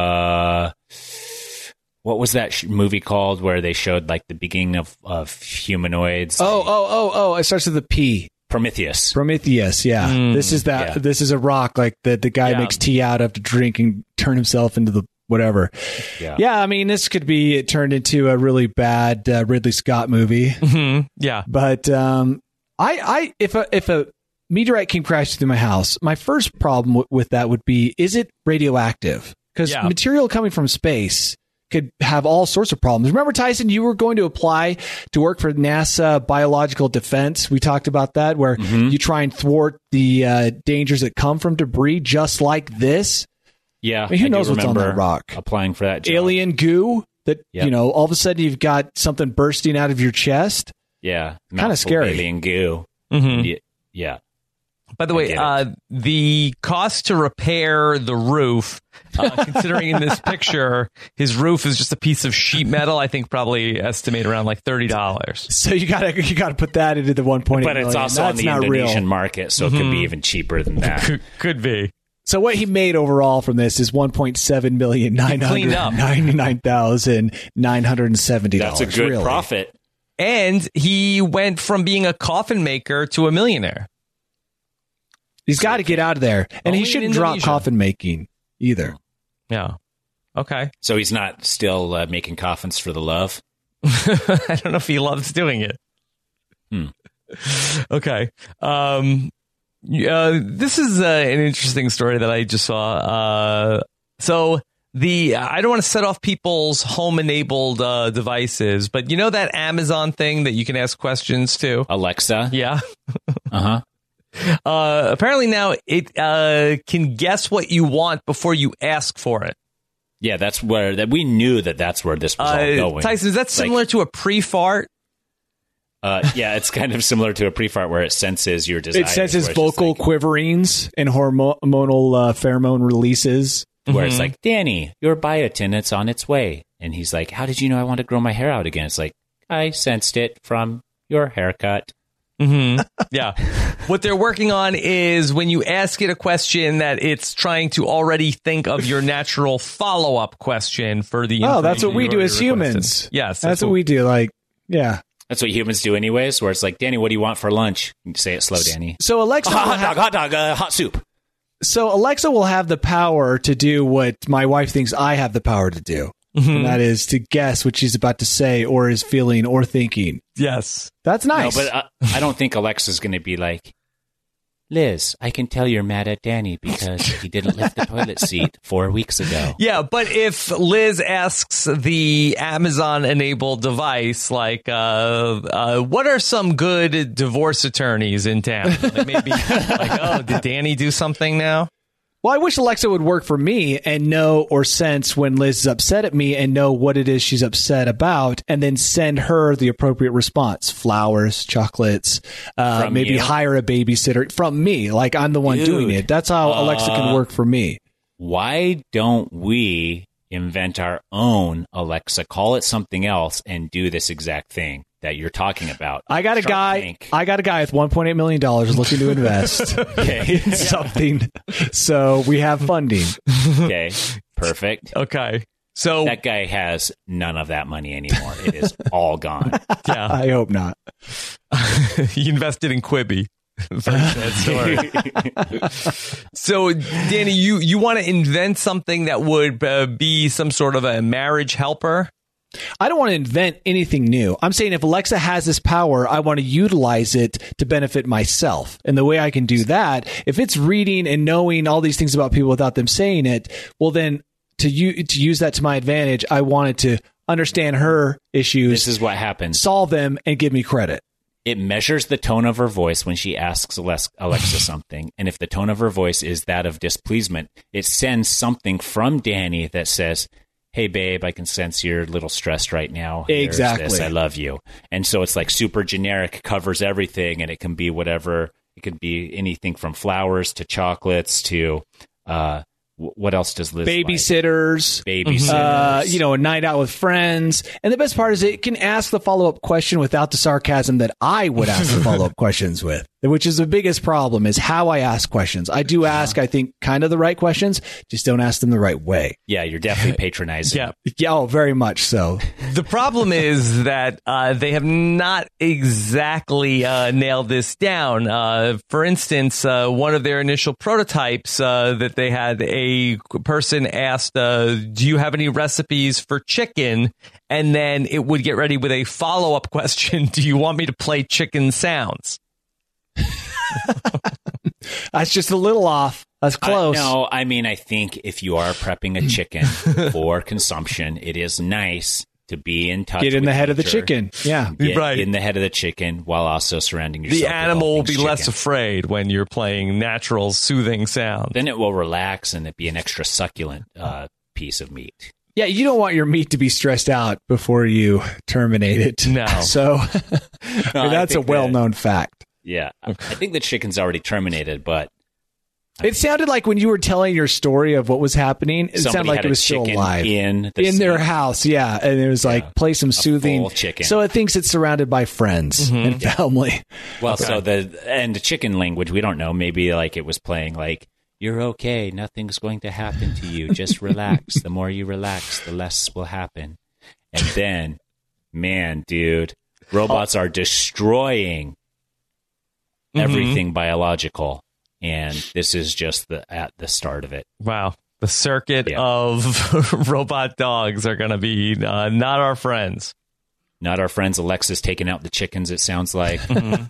what was that movie called where they showed like the beginning of humanoids? Oh! It starts with a P. Prometheus. Prometheus. Yeah, this is that. yeah. This is a rock like that. The guy makes tea out of to drink and turn himself into the whatever. Yeah. I mean, this could be turned into a really bad Ridley Scott movie. Yeah. But If a meteorite came crashing through my house, my first problem with that would be, is it radioactive? Because material coming from space could have all sorts of problems. Remember, Tyson, you were going to apply to work for NASA Biological Defense. We talked about that, where you try and thwart the dangers that come from debris, just like this. Yeah, I mean, who knows what's on that rock? Applying for that job. Alien goo that, all of a sudden you've got something bursting out of your chest. Yeah. Kind of scary. Alien goo. Yeah. By the way, the cost to repair the roof, considering in this picture, his roof is just a piece of sheet metal, I think probably estimate around like $30. So you gotta put that into the 1.8 million. But it's also on the Indonesian market, so it could be even cheaper than that. Could be. So what he made overall from this is $1.7,999,970. That's a good profit. And he went from being a coffin maker to a millionaire. He's got to get out of there. And he shouldn't drop coffin making either. Yeah. Okay. So he's not still making coffins for the love? I don't know if he loves doing it. Okay. This is an interesting story that I just saw. So I don't want to set off people's home-enabled devices, but you know that Amazon thing that you can ask questions to? Alexa? Yeah. Uh-huh. Apparently now it can guess what you want before you ask for it. Yeah, that's where we knew that's where this was all going. Tyson, is that similar to a pre-fart? Yeah, it's kind of similar to a pre-fart where it senses your desires. It senses vocal quiverings and hormonal pheromone releases. Where it's like, Danny, your biotin, it's on its way. And he's like, how did you know I want to grow my hair out again? It's like, I sensed it from your haircut. Yeah. What they're working on is when you ask it a question that it's trying to already think of your natural follow-up question for the that's what we do as humans. Yes. That's what we do. That's what humans do anyways, where it's like, Danny, what do you want for lunch? You say it slow, Danny. So Alexa... hot dog, hot soup. So Alexa will have the power to do what my wife thinks I have the power to do. And that is to guess what she's about to say or is feeling or thinking. Yes. That's nice. No, but I don't think Alexa's going to be like, Liz, I can tell you're mad at Danny because he didn't lift the toilet seat 4 weeks ago. Yeah, but if Liz asks the Amazon-enabled device, like, what are some good divorce attorneys in town? Like maybe like, did Danny do something now? Well, I wish Alexa would work for me and know or sense when Liz is upset at me and know what it is she's upset about and then send her the appropriate response. Flowers, chocolates, maybe hire a babysitter from me. Like I'm the one doing it. That's how Alexa can work for me. Why don't we invent our own Alexa, call it something else and do this exact thing that you're talking about? I got a guy with $1.8 million looking to invest in something. So we have funding. Okay, perfect. Okay. So that guy has none of that money anymore. It is all gone. Yeah. I hope not. He invested in Quibi. Very sad story. So, Danny, you want to invent something that would be some sort of a marriage helper? I don't want to invent anything new. I'm saying if Alexa has this power, I want to utilize it to benefit myself. And the way I can do that, if it's reading and knowing all these things about people without them saying it, well, then to use that to my advantage, I wanted to understand her issues. This is what happens. Solve them and give me credit. It measures the tone of her voice when she asks Alexa something. And if the tone of her voice is that of displeasement, it sends something from Danny that says, hey, babe, I can sense you're a little stressed right now. Exactly. This. I love you. And so it's like super generic, covers everything, and it can be whatever. It could be anything from flowers to chocolates to what else does Liz babysitters, like? Babysitters. A night out with friends. And the best part is it can ask the follow-up question without the sarcasm that I would ask the follow-up questions with, which is the biggest problem is how I ask questions. I do ask, I think, kind of the right questions, just don't ask them the right way. Yeah, you're definitely patronizing. Yeah, very much so. The problem is that they have not exactly nailed this down. For instance, one of their initial prototypes that they had, a person asked, do you have any recipes for chicken? And then it would get ready with a follow-up question. Do you want me to play chicken sounds? That's just a little off. That's close. No, I mean, I think if you are prepping a chicken for consumption, it is nice to be in touch. Get in with the head of the nature. chicken. Yeah. Get Right. in the head of the chicken while also surrounding yourself. The with animal all will be things less chicken. afraid when you're playing natural, soothing sound. Then it will relax and it be an extra succulent piece of meat. Yeah, you don't want your meat to be stressed out before you terminate it. No. So No, that's a think well-known fact. Yeah, I think the chicken's already terminated, but It sounded like when you were telling your story of what was happening, it somebody sounded like had it a was still chicken alive. in In their house, yeah. And it was like, play some soothing. full chicken. So it thinks it's surrounded by friends and family. Well, so the chicken language, we don't know. Maybe like it was playing like, you're okay. Nothing's going to happen to you. Just relax. The more you relax, the less will happen. And then, man, dude, robots are destroying everything biological. And this is just at the start of it. Wow. The circuit of robot dogs are going to be not our friends. Not our friends. Alexa's taking out the chickens, it sounds like.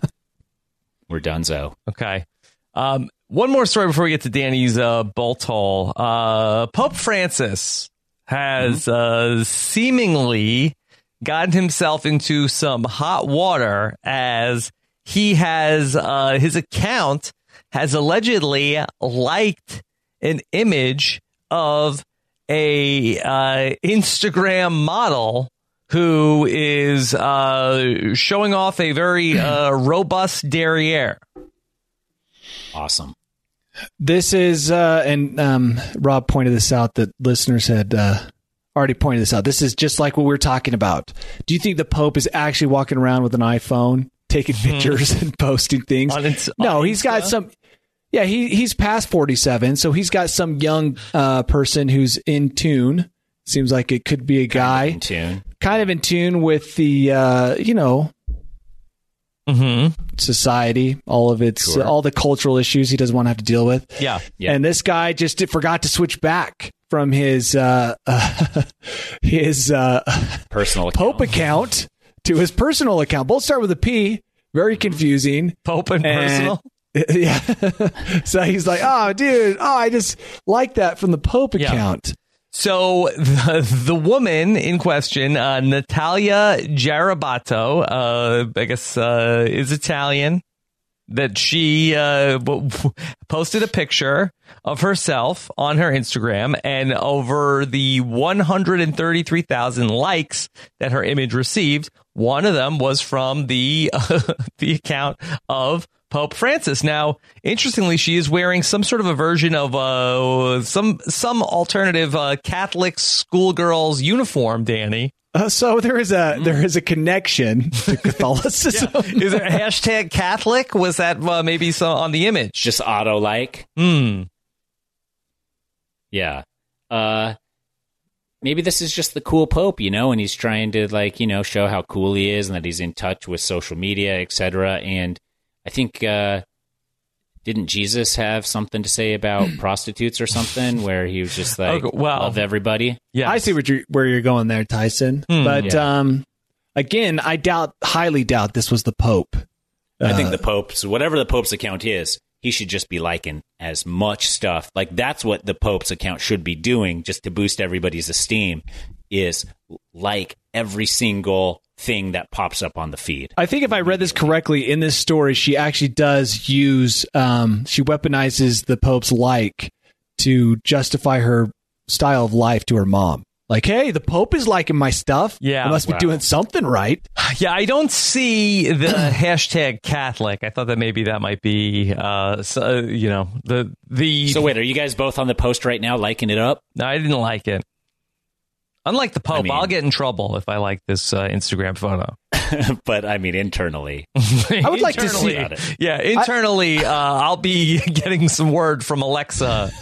We're donezo. Okay. One more story before we get to Danny's bolt hole. Pope Francis has seemingly gotten himself into some hot water as he has his account has allegedly liked an image of a Instagram model who is showing off a very robust derriere. Awesome. This is, and Rob pointed this out, that listeners had already pointed this out. This is just like what we were talking about. Do you think the Pope is actually walking around with an iPhone, taking pictures and posting things? No, he's got some... Yeah, he's past 47, so he's got some young person who's in tune. Seems like it could be a guy. Kind of in tune with the, society, all of its, all the cultural issues he doesn't want to have to deal with. Yeah. And this guy just forgot to switch back from his personal Pope account to his personal account. Both start with a P. Very confusing. Pope and personal. Yeah. So he's like, oh, dude, I just like that from the Pope account. So the woman in question, Natalia Garabato, I guess is Italian, that she posted a picture of herself on her Instagram, and over the 133,000 likes that her image received, one of them was from the account of Pope Francis. Now, interestingly, she is wearing some sort of a version of some alternative Catholic schoolgirl's uniform, Danny. So there is a connection to Catholicism. Yeah. Is there a hashtag Catholic? Was that maybe some on the image? Just auto-like? Yeah. Maybe this is just the cool Pope, and he's trying to, show how cool he is and that he's in touch with social media, etc. And I think, didn't Jesus have something to say about prostitutes or something, where he was just like, love everybody? Yeah, I see where you're going there, Tyson. But again, I highly doubt this was the Pope. I think the Pope's, whatever the Pope's account is, he should just be liking as much stuff. Like, that's what the Pope's account should be doing, just to boost everybody's esteem, is like every single thing that pops up on the feed. I think if I read this correctly, in this story, she actually does use, she weaponizes the Pope's like to justify her style of life to her mom. Like, hey, the Pope is liking my stuff. Yeah, I must be doing something right. Yeah, I don't see the hashtag Catholic. I thought that maybe that might be, the. So wait, are you guys both on the post right now, liking it up? No, I didn't like it. Unlike the Pope, I'll get in trouble if I like this Instagram photo. But I mean, internally, I would like to see it. Yeah, internally, I'll be getting some word from Alexa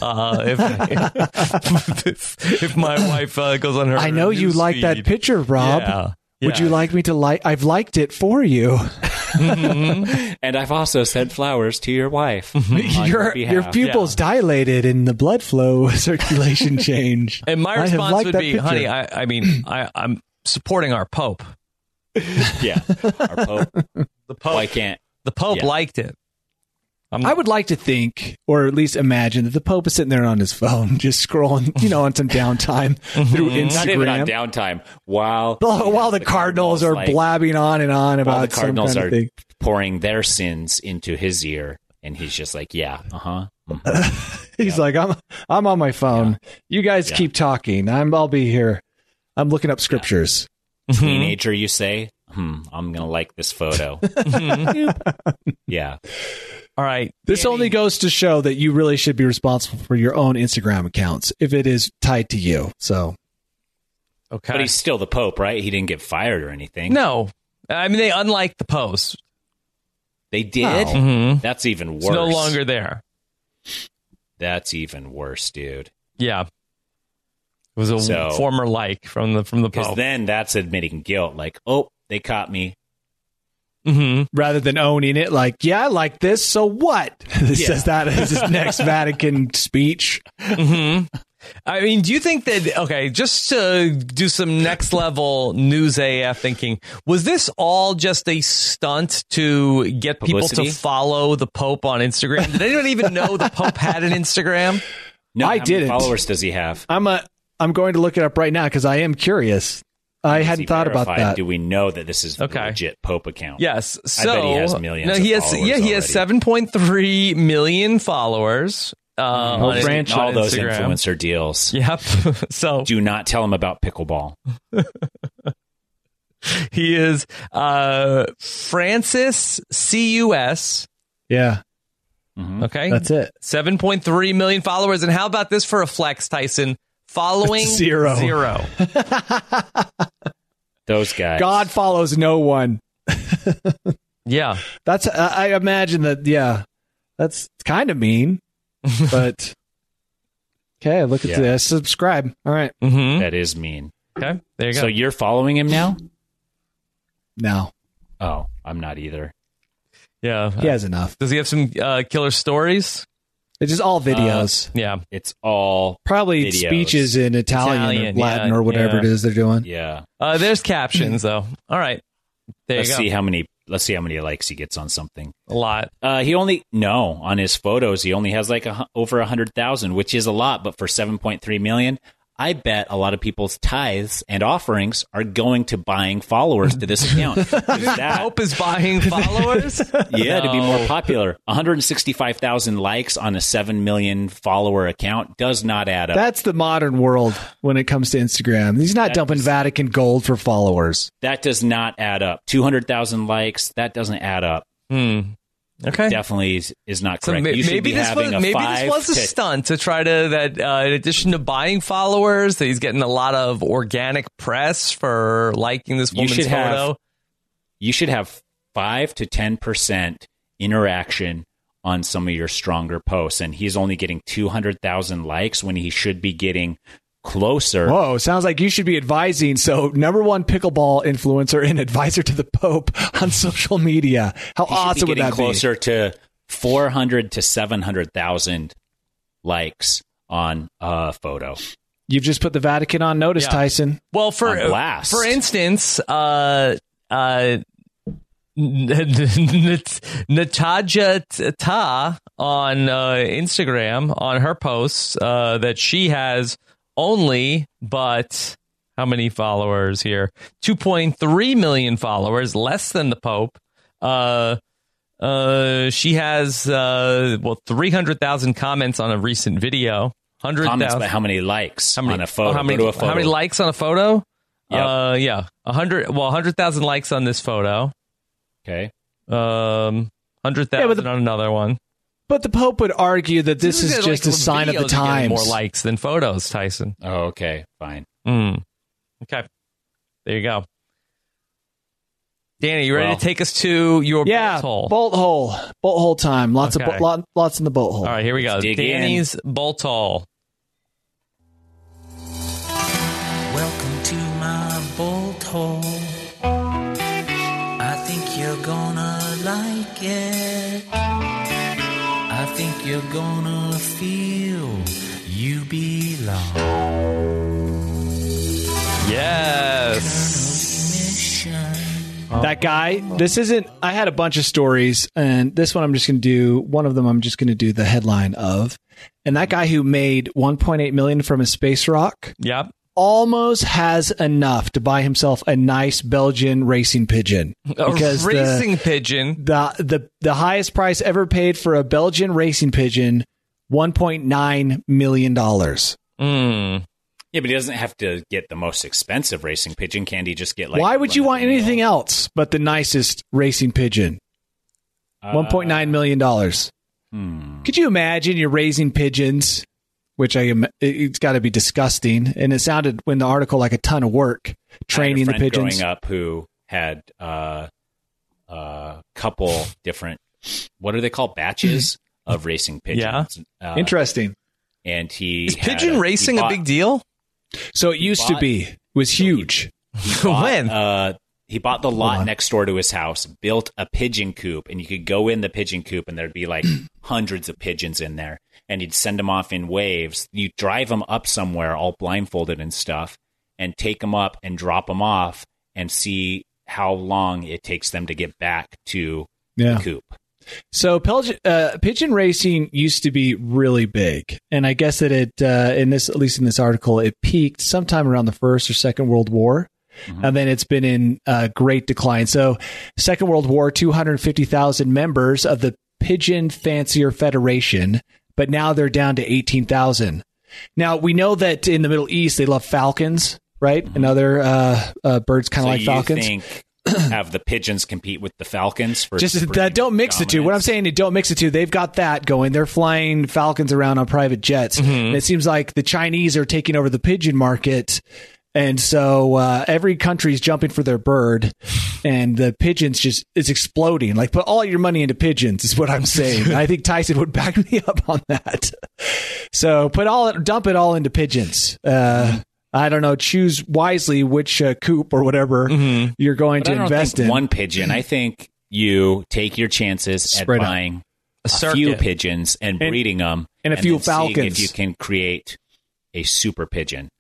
if my wife goes on her. I know you like that picture, Rob. Yeah. Would you like me to like? I've liked it for you. And I've also sent flowers to your wife. Your pupils dilated and the blood flow circulation changed. And my response would be, honey, I'm supporting our Pope. Yeah, our Pope. The Pope. Why can't the Pope liked it? I would like to think, or at least imagine, that the Pope is sitting there on his phone, just scrolling, on some downtime through Instagram. Not even on downtime. While the Cardinals are blabbing on and on about the Cardinals some kind of thing. pouring their sins into his ear, and he's just like, yeah, He's like, I'm on my phone. Yeah. You guys keep talking. I'll be here. I'm looking up scriptures. Teenager, you say? I'm gonna like this photo. Yeah. All right. This only goes to show that you really should be responsible for your own Instagram accounts if it is tied to you. So, okay. But he's still the Pope, right? He didn't get fired or anything. No. I mean, they unliked the post. They did? Oh. Mm-hmm. That's even worse. It's no longer there. That's even worse, dude. Yeah. It was a former like from the Pope. Because then that's admitting guilt. Like, oh, they caught me. Rather than owning it, like, yeah, I like this, so what? He says that as his next Vatican speech. I mean, do you think that, okay, just to do some next level news AF thinking, was this all just a stunt to get publicity? People to follow the Pope on Instagram? Did anyone even know the Pope had an Instagram? No, I didn't. How many followers does he have? I'm going to look it up right now because I am curious. I hadn't thought about that. Do we know that this is a legit Pope account? Yes. So, I bet he has millions no, of followers. Yeah, he has 7.3 million followers. On all those Instagram. Influencer deals. Yep. So do not tell him about pickleball. He is Francis CUS. Yeah. Okay. That's it. 7.3 million followers. And how about this for a flex, Tyson? Following zero. Those guys. God follows no one. Yeah. That's I imagine that. Yeah. That's kind of mean. But okay, look at this. Subscribe. All right. That is mean. Okay, there you go. So you're following him now? No. Oh, I'm not either. Yeah, he has enough. Does he have some killer stories? It's just all videos. Yeah, it's all probably videos. Speeches in Italian or Latin or whatever it is they're doing. Yeah. There's captions though. All right. There Let's you go. Let's see how many likes he gets on something. A lot. On his photos, he only has like over 100,000, which is a lot, but for 7.3 million, I bet a lot of people's tithes and offerings are going to buying followers to this account. Pope is buying followers? Yeah, to be more popular. 165,000 likes on a 7 million follower account does not add up. That's the modern world when it comes to Instagram. He's not dumping Vatican gold for followers. That does not add up. 200,000 likes, that doesn't add up. Okay. Definitely is not correct. So maybe this was a stunt to try to in addition to buying followers, that he's getting a lot of organic press for liking this woman's photo. You should have 5 to 10% interaction on some of your stronger posts, and he's only getting 200,000 likes when he should be getting closer. Whoa, sounds like you should be advising. So, #1 pickleball influencer and advisor to the Pope on social media. How awesome would that be? Closer to 400 to 700,000 likes on a photo. You've just put the Vatican on notice, Tyson. Well, for instance, Nataja Ta on Instagram on her posts that she has only, but how many followers here? 2.3 million followers, less than the Pope. She has 300,000 comments on a recent video. 100,000. But how many likes on a photo? How many likes on a photo? Yep. 100,000 likes on this photo. Okay. 100,000 on another one. But the Pope would argue that this is just a sign of the times. More likes than photos, Tyson. Oh, okay. Fine. Okay. There you go. Danny, you ready to take us to your bolt hole? Bolt hole. Bolt hole time. Lots in the bolt hole. All right, here we go. Danny's bolt hole. Welcome to my bolt hole. I think you're gonna like it. I think you're gonna feel you belong. Yes. That That guy, I had a bunch of stories, and this one one of them I'm just going to do the headline of. And that guy who made $1.8 million from his space rock Yep. almost has enough to buy himself a nice Belgian racing pigeon. Because Pigeon. The highest price ever paid for a Belgian racing pigeon, $1.9 million. Yeah, but he doesn't have to get the most expensive racing pigeon. Can he just get like? Why would you want anything else but the nicest racing pigeon? $1.9 million. Could you imagine you're raising pigeons, which it's got to be disgusting. And it sounded in the article like a ton of work training the pigeons. Growing up, who had a couple different, what are they called, batches of racing pigeons? Yeah, interesting. And is pigeon racing a big deal? So it used to be. It was huge. When? He bought the lot next door to his house, built a pigeon coop, and you could go in the pigeon coop, and there'd be like hundreds of pigeons in there. And he'd send them off in waves. You drive them up somewhere, all blindfolded and stuff, and take them up and drop them off and see how long it takes them to get back to the coop. So pigeon racing used to be really big, and I guess that at least in this article, it peaked sometime around the First or Second World War, and then it's been in great decline. So, Second World War, 250,000 members of the Pigeon Fancier Federation, but now they're down to 18,000. Now we know that in the Middle East they love falcons, right? And other birds kind of like falcons. Think have the pigeons compete with the falcons for don't mix the two. What I'm saying is don't mix the two. They've got that going. They're flying falcons around on private jets. And it seems like the Chinese are taking over the pigeon market. And so every country's jumping for their bird, and the pigeons it's exploding. Like, put all your money into pigeons is what I'm saying. I think Tyson would back me up on that. So dump it all into pigeons. I don't know, choose wisely which coop or whatever you're going to invest in. One pigeon. I think you take your chances at buying a few pigeons and breeding them, and a few falcons. If you can create a super pigeon.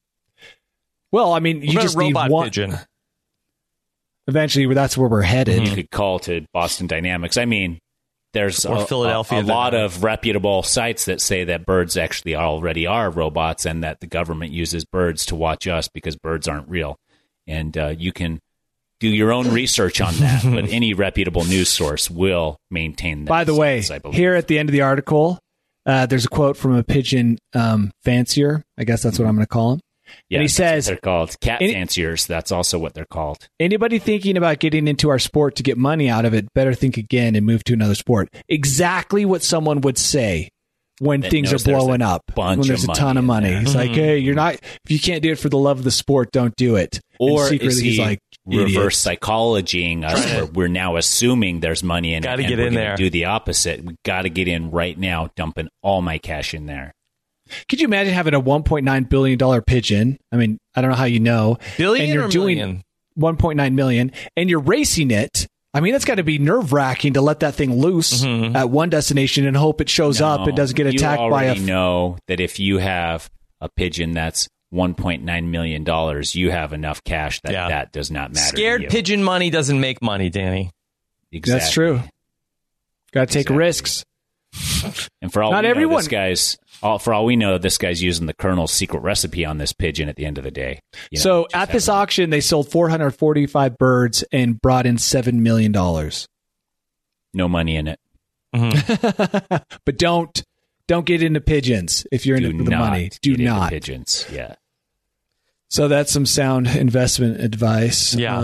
Well, I mean, you just need one pigeon. Eventually, that's where we're headed. You could call to Boston Dynamics. I mean, there's a Philadelphia lot of reputable sites that say that birds actually already are robots, and that the government uses birds to watch us because birds aren't real. And you can do your own research on that, but any reputable news source will maintain that. By the way, here at the end of the article, there's a quote from a pigeon fancier. I guess that's what I'm going to call him. Yeah, and he says they're called cat fanciers. That's also what they're called. Anybody thinking about getting into our sport to get money out of it, better think again and move to another sport. Exactly what someone would say when things are blowing up, when there's a ton of money. It's like, hey, if you can't do it for the love of the sport, don't do it. Or and secretly, he's like, reverse psychologying us, where we're now assuming there's money in it. Got to get in there. Do the opposite. We got to get in right now, dumping all my cash in there. Could you imagine having a $1.9 billion pigeon? I mean, I don't know how you know. Billion and you're or doing million? 1.9 million, and you're racing it. I mean, that's got to be nerve-wracking to let that thing loose at one destination and hope it shows up and doesn't get attacked by a... You know that if you have a pigeon that's $1.9 million, you have enough cash that does not matter. Scared pigeon money doesn't make money, Danny. Exactly. That's true. Got to take risks. And for all we know, this guy's using the Colonel's secret recipe on this pigeon at the end of the day. So at this auction, they sold 445 birds and brought in $7 million. No money in it. But don't get into pigeons if you're in it for the money. Do not. Pigeons, yeah. So that's some sound investment advice. Yeah.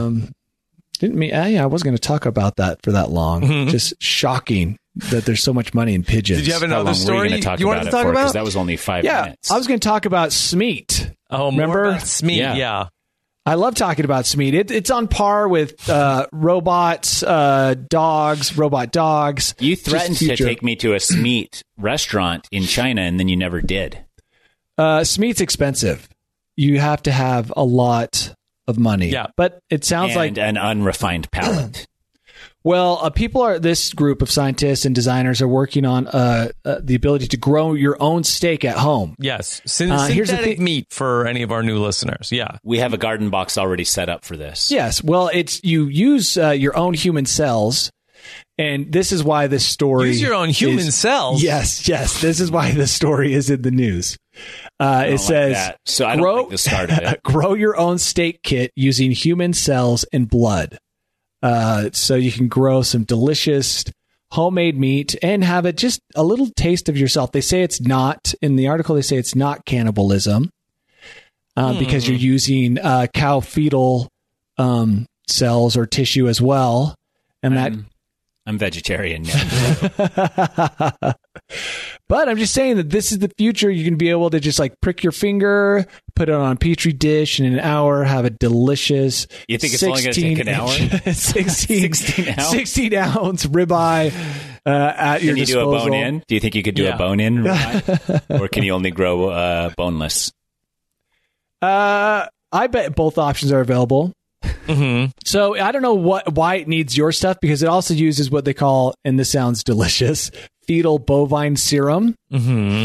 I was going to talk about that for that long. Just shocking that there's so much money in pigeons. Did you have another story you wanted to talk about? Because that was only 5 minutes. I was going to talk about Smeat. Oh, remember Smeat? Yeah. I love talking about Smeat. It's on par with robots, dogs, robot dogs. You threatened to take me to a Smeat restaurant in China, and then you never did. Smeat's expensive. You have to have a lot of money. Yeah. But it sounds like an unrefined palate. This group of scientists and designers are working on the ability to grow your own steak at home. Yes. Synthetic meat for any of our new listeners. Yeah. We have a garden box already set up for this. Yes. Well, you use your own human cells. And this is why this story... Use your own human cells? Yes. This is why this story is in the news. It says, that. So I don't like the start of it. Grow your own steak kit using human cells and blood. So you can grow some delicious homemade meat and have it just a little taste of yourself. They say it's not, in the article, they say it's not cannibalism because you're using cow fetal cells or tissue as well. And I'm vegetarian now. But I'm just saying that this is the future. You can be able to just like prick your finger, put it on a petri dish, and in an hour have a delicious. You think it's only going to take an hour? 16 ounce ribeye at your disposal. Can you do a bone in? Do you think you could do a bone in ribeye? Or can you only grow boneless? I bet both options are available. Mm-hmm. So I don't know why it needs your stuff, because it also uses what they call, and this sounds delicious, fetal bovine serum, which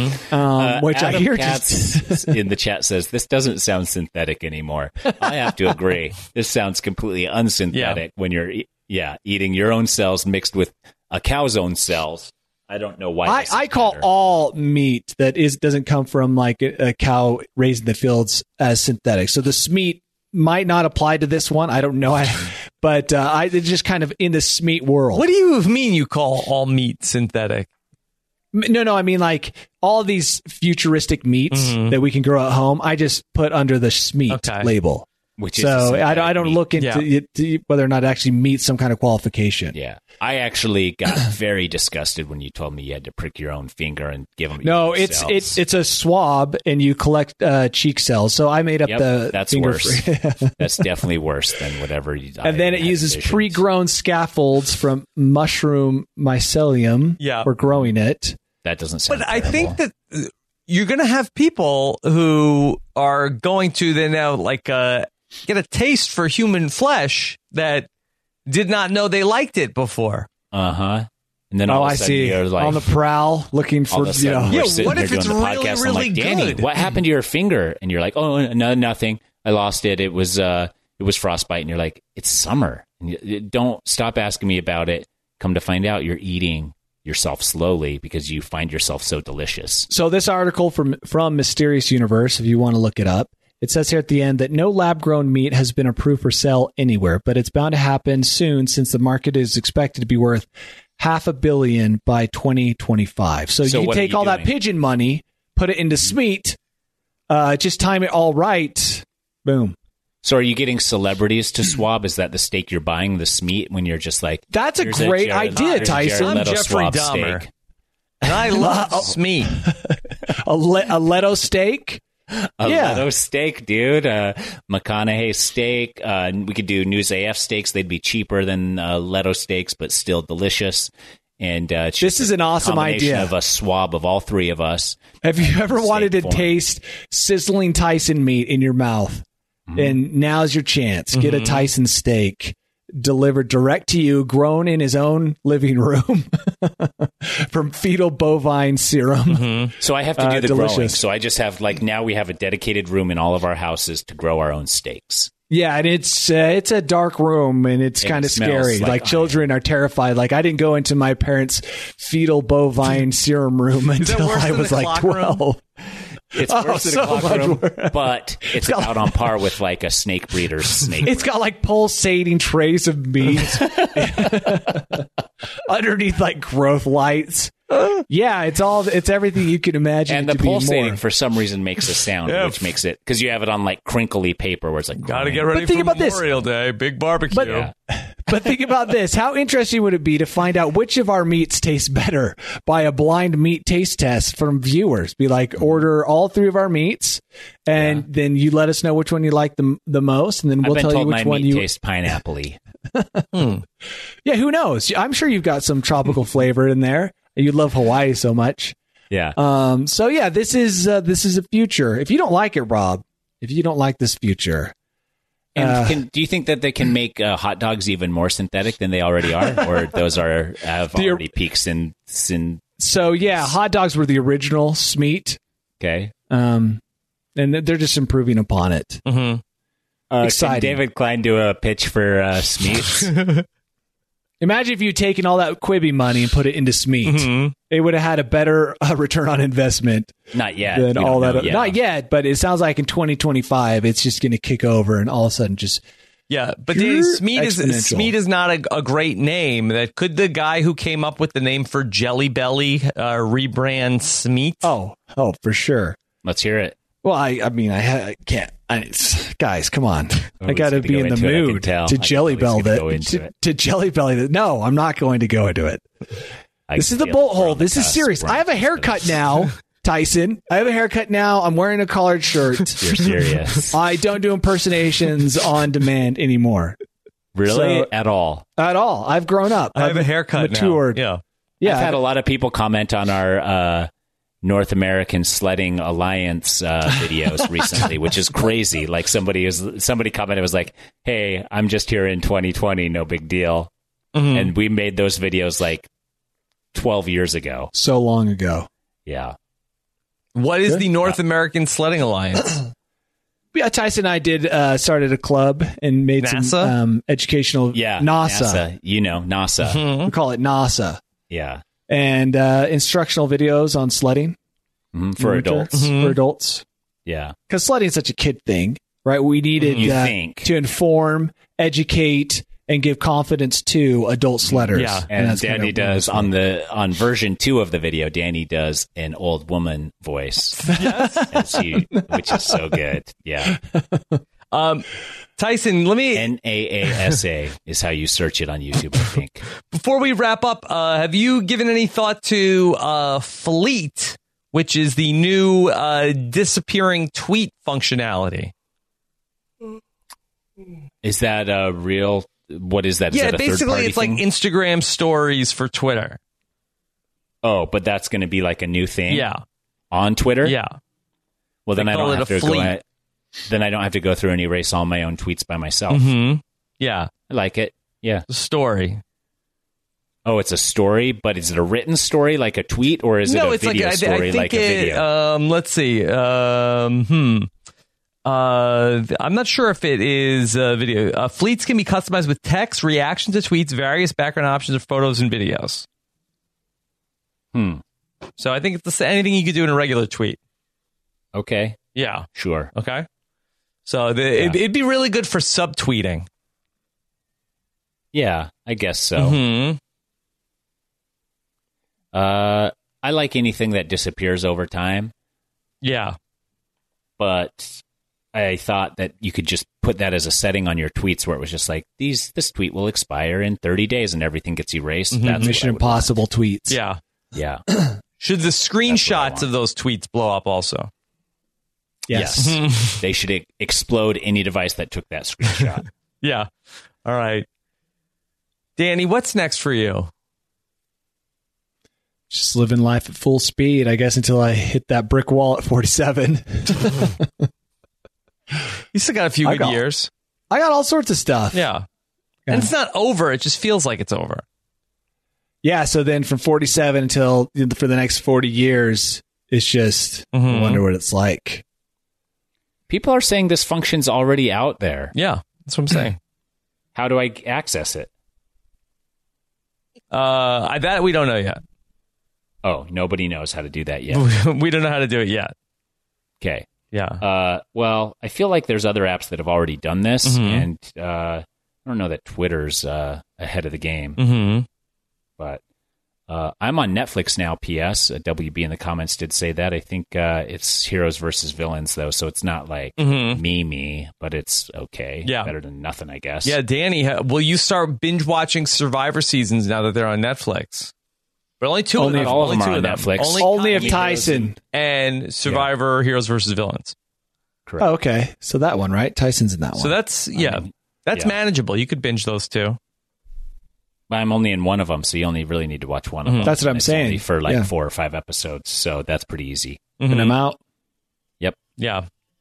Adam I hear Katz in the chat says this doesn't sound synthetic anymore. I have to agree. This sounds completely unsynthetic when you're eating your own cells mixed with a cow's own cells. I don't know why. I call all meat that doesn't come from like a cow raised in the fields as synthetic. So the meat might not apply to this one. I don't know. But it's just kind of in the SMEAT world. What do you mean you call all meat synthetic? No. I mean, like all of these futuristic meats that we can grow at home, I just put under the SMEAT label. Which is so I don't look into whether or not it actually meets some kind of qualification. Yeah. I actually got very disgusted when you told me you had to prick your own finger and give them. No, it's a swab and you collect cheek cells. So I made up that's finger worse. That's definitely worse than whatever you. And then it uses pre-grown scaffolds from mushroom mycelium for growing it. That doesn't sound. But terrible. I think that you're going to have people who are going to then now get a taste for human flesh that did not know they liked it before. And then all of a sudden you're like on the prowl looking for what if it's really good? Danny, what happened to your finger? And you're like, oh no, nothing. I lost it. It was frostbite. And you're like, it's summer. And don't stop asking me about it. Come to find out, you're eating yourself slowly because you find yourself so delicious. So this article from Mysterious Universe, if you want to look it up, it says here at the end that no lab-grown meat has been approved for sale anywhere, but it's bound to happen soon since the market is expected to be worth $500 million by 2025. So you take all that pigeon money, put it into SMEAT, just time it all right, boom. So are you getting celebrities to swab? Is that the steak you're buying, the SMEAT, when you're just like... That's a great idea, Tyson. I'm Jeffrey Dahmer, steak. And I love SMEAT. A Leto steak? Leto steak, dude. McConaughey steak. We could do News AF steaks. They'd be cheaper than Leto steaks, but still delicious. And this is an awesome idea of a swab of all three of us. Have you ever wanted to taste sizzling Tyson meat in your mouth? And now's your chance. Get a Tyson steak delivered direct to you, grown in his own living room from fetal bovine serum. So I have to do the growing. So I just have now we have a dedicated room in all of our houses to grow our own steaks. Yeah, and it's a dark room and it's kind of scary. Like children are terrified. Like I didn't go into my parents' fetal bovine serum room until I was like 12. It's worse than a clock room, but it's about on par with like a snake breeder's snake. It's got like pulsating trays of meat underneath like growth lights. Yeah, it's everything you can imagine. And the pulsating for some reason makes a sound, which makes it because you have it on like crinkly paper where it's like gotta get ready for Memorial Day, big barbecue. But think about this. How interesting would it be to find out which of our meats taste better by a blind meat taste test from viewers? Be like, order all three of our meats, and then you let us know which one you like the most, and then we'll tell you which one you taste pineapple-y. Yeah, who knows? I'm sure you've got some tropical flavor in there. You love Hawaii so much. Yeah. So yeah, this is a future. If you don't like it, Rob, if you don't like this future, And do you think that they can make hot dogs even more synthetic than they already are, or those have already peaked in? So yeah, hot dogs were the original Smeat. Okay, and they're just improving upon it. Mm-hmm. Can Exciting. David Klein do a pitch for Smeats? Imagine if you'd taken all that Quibi money and put it into Smeat. Mm-hmm. It would have had a better return on investment. Not yet. Than all that. Yet. Not yet, but it sounds like in 2025, it's just going to kick over and all of a sudden just. Yeah, but Danny, Smeat is not a great name. That could the guy who came up with the name for Jelly Belly rebrand Smeat? Oh, for sure. Let's hear it. Well, I can't. Guys, come on. I got to be in the mood to Jelly Belly to Jelly Belly. No, I'm not going to go into it. This is the bolt hole. This is serious. I have a haircut now, Tyson. I have a haircut now. I'm wearing a collared shirt. You're serious. I don't do impersonations on demand anymore. Really? So, At all? At all. I've grown up. I have a haircut matured. now. Yeah. I've had a lot of people comment on our North American Sledding Alliance videos recently, which is crazy. Like somebody commented, was like, "Hey, I'm just here in 2020, no big deal." Mm-hmm. And we made those videos like 12 years ago. So long ago. Yeah. What is the North American Sledding Alliance? Yeah, Tyson and I started a club and made NASA? some educational. Yeah, NASA. NASA. Mm-hmm. We call it NASA. Yeah. And instructional videos on sledding for adults. Mm-hmm. For adults. Yeah. Because sledding is such a kid thing, right? We needed to inform, educate, and give confidence to adult sledders. Yeah. And Danny does on version 2 of the video, Danny does an old woman voice. Yes. Which is so good. Yeah. Tyson, let me... NASA is how you search it on YouTube, I think. Before we wrap up, have you given any thought to Fleet, which is the new disappearing tweet functionality? Is that a real... What is that? Is yeah, that a basically it's thing? like Instagram stories for Twitter. Oh, but that's going to be like a new thing? Yeah. On Twitter? Yeah. Well, then I don't have to Fleet. Then I don't have to go through and erase all my own tweets by myself. Mm-hmm. Yeah. I like it. Yeah. The story. Oh, it's a story, but is it a written story like a tweet, or is it a video story like a video? Let's see. I'm not sure if it is a video. Fleets can be customized with text, reactions to tweets, various background options of photos and videos. So I think it's anything you could do in a regular tweet. Okay. Yeah. Sure. Okay. So it'd be really good for subtweeting. Yeah, I guess so. Mm-hmm. I like anything that disappears over time. Yeah. But I thought that you could just put that as a setting on your tweets where it was just like, this tweet will expire in 30 days and everything gets erased. Mm-hmm. That's Mission Impossible tweets. Yeah. Yeah. Should the screenshots of those tweets blow up also? Yes. They should explode any device that took that screenshot. Yeah. All right. Danny, what's next for you? Just living life at full speed, I guess, until I hit that brick wall at 47. You still got a few good years. I got all sorts of stuff. Yeah. And it's not over. It just feels like it's over. Yeah. So then from 47 until for the next 40 years, it's just, I wonder what it's like. People are saying this function's already out there. Yeah. That's what I'm saying. How do I access it? That we don't know yet. Oh, nobody knows how to do that yet. We don't know how to do it yet. Okay. Yeah. Well, I feel like there's other apps that have already done this, and I don't know that Twitter's ahead of the game. But I'm on Netflix now, P.S. WB in the comments did say that. I think it's Heroes versus Villains, though, so it's not like me, but it's okay. Yeah. Better than nothing, I guess. Yeah, Danny, will you start binge-watching Survivor seasons now that they're on Netflix? But only two of them. All of them are on them. Netflix. Only if Tyson and Survivor Heroes versus Villains. Correct. Oh, okay. So that one, right? Tyson's in that one. So that's, that's manageable. You could binge those two. I'm only in one of them, so you only really need to watch one of them. That's what I'm saying. Only for like 4 or 5 episodes, so that's pretty easy. And I'm out. Yep. Yeah.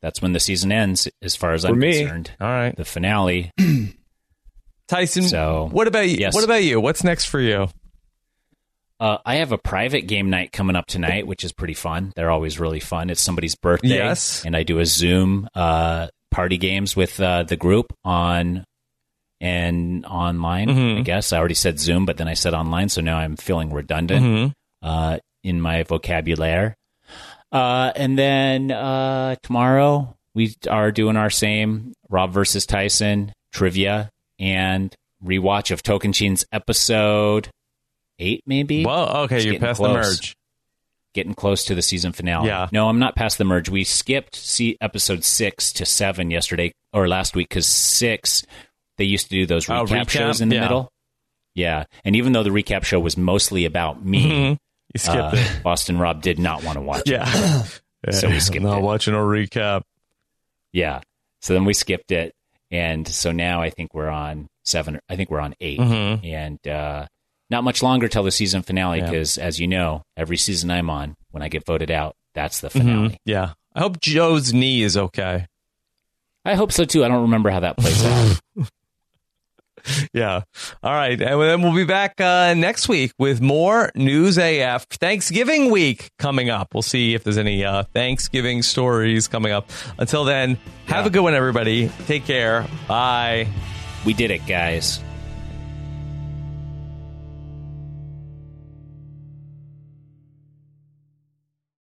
that's when the season ends, as far as I'm concerned. All right. The finale. Tyson, So, what about you? yes. What about you? What's next for you? I have a private game night coming up tonight, which is pretty fun. They're always really fun. It's somebody's birthday. Yes. And I do a Zoom party games with the group on and online, I guess. I already said Zoom, but then I said online, so now I'm feeling redundant in my vocabulary. And then tomorrow we are doing our same Rob versus Tyson trivia and rewatch of Tocantins episode 8, maybe. Well, okay, It's you're getting past close. the merge. Getting close to the season finale. Yeah. No, I'm not past the merge. We skipped episode 6 to 7 yesterday or last week because 6, they used to do those recap shows in the middle. Yeah. And even though the recap show was mostly about me, You skipped it. Boston Rob did not want to watch it. Yeah. So we skipped Not it. watching a recap. Yeah. So then we skipped it. And so now I think we're on 7. I think we're on 8. And not much longer till the season finale because, as you know, every season I'm on, when I get voted out, that's the finale. Yeah. I hope Joe's knee is okay. I hope so, too. I don't remember how that plays out. Yeah. All right. And then we'll be back next week with more News AF. Thanksgiving week coming up. We'll see if there's any Thanksgiving stories coming up. Until then, have a good one, everybody. Take care. Bye. We did it, guys.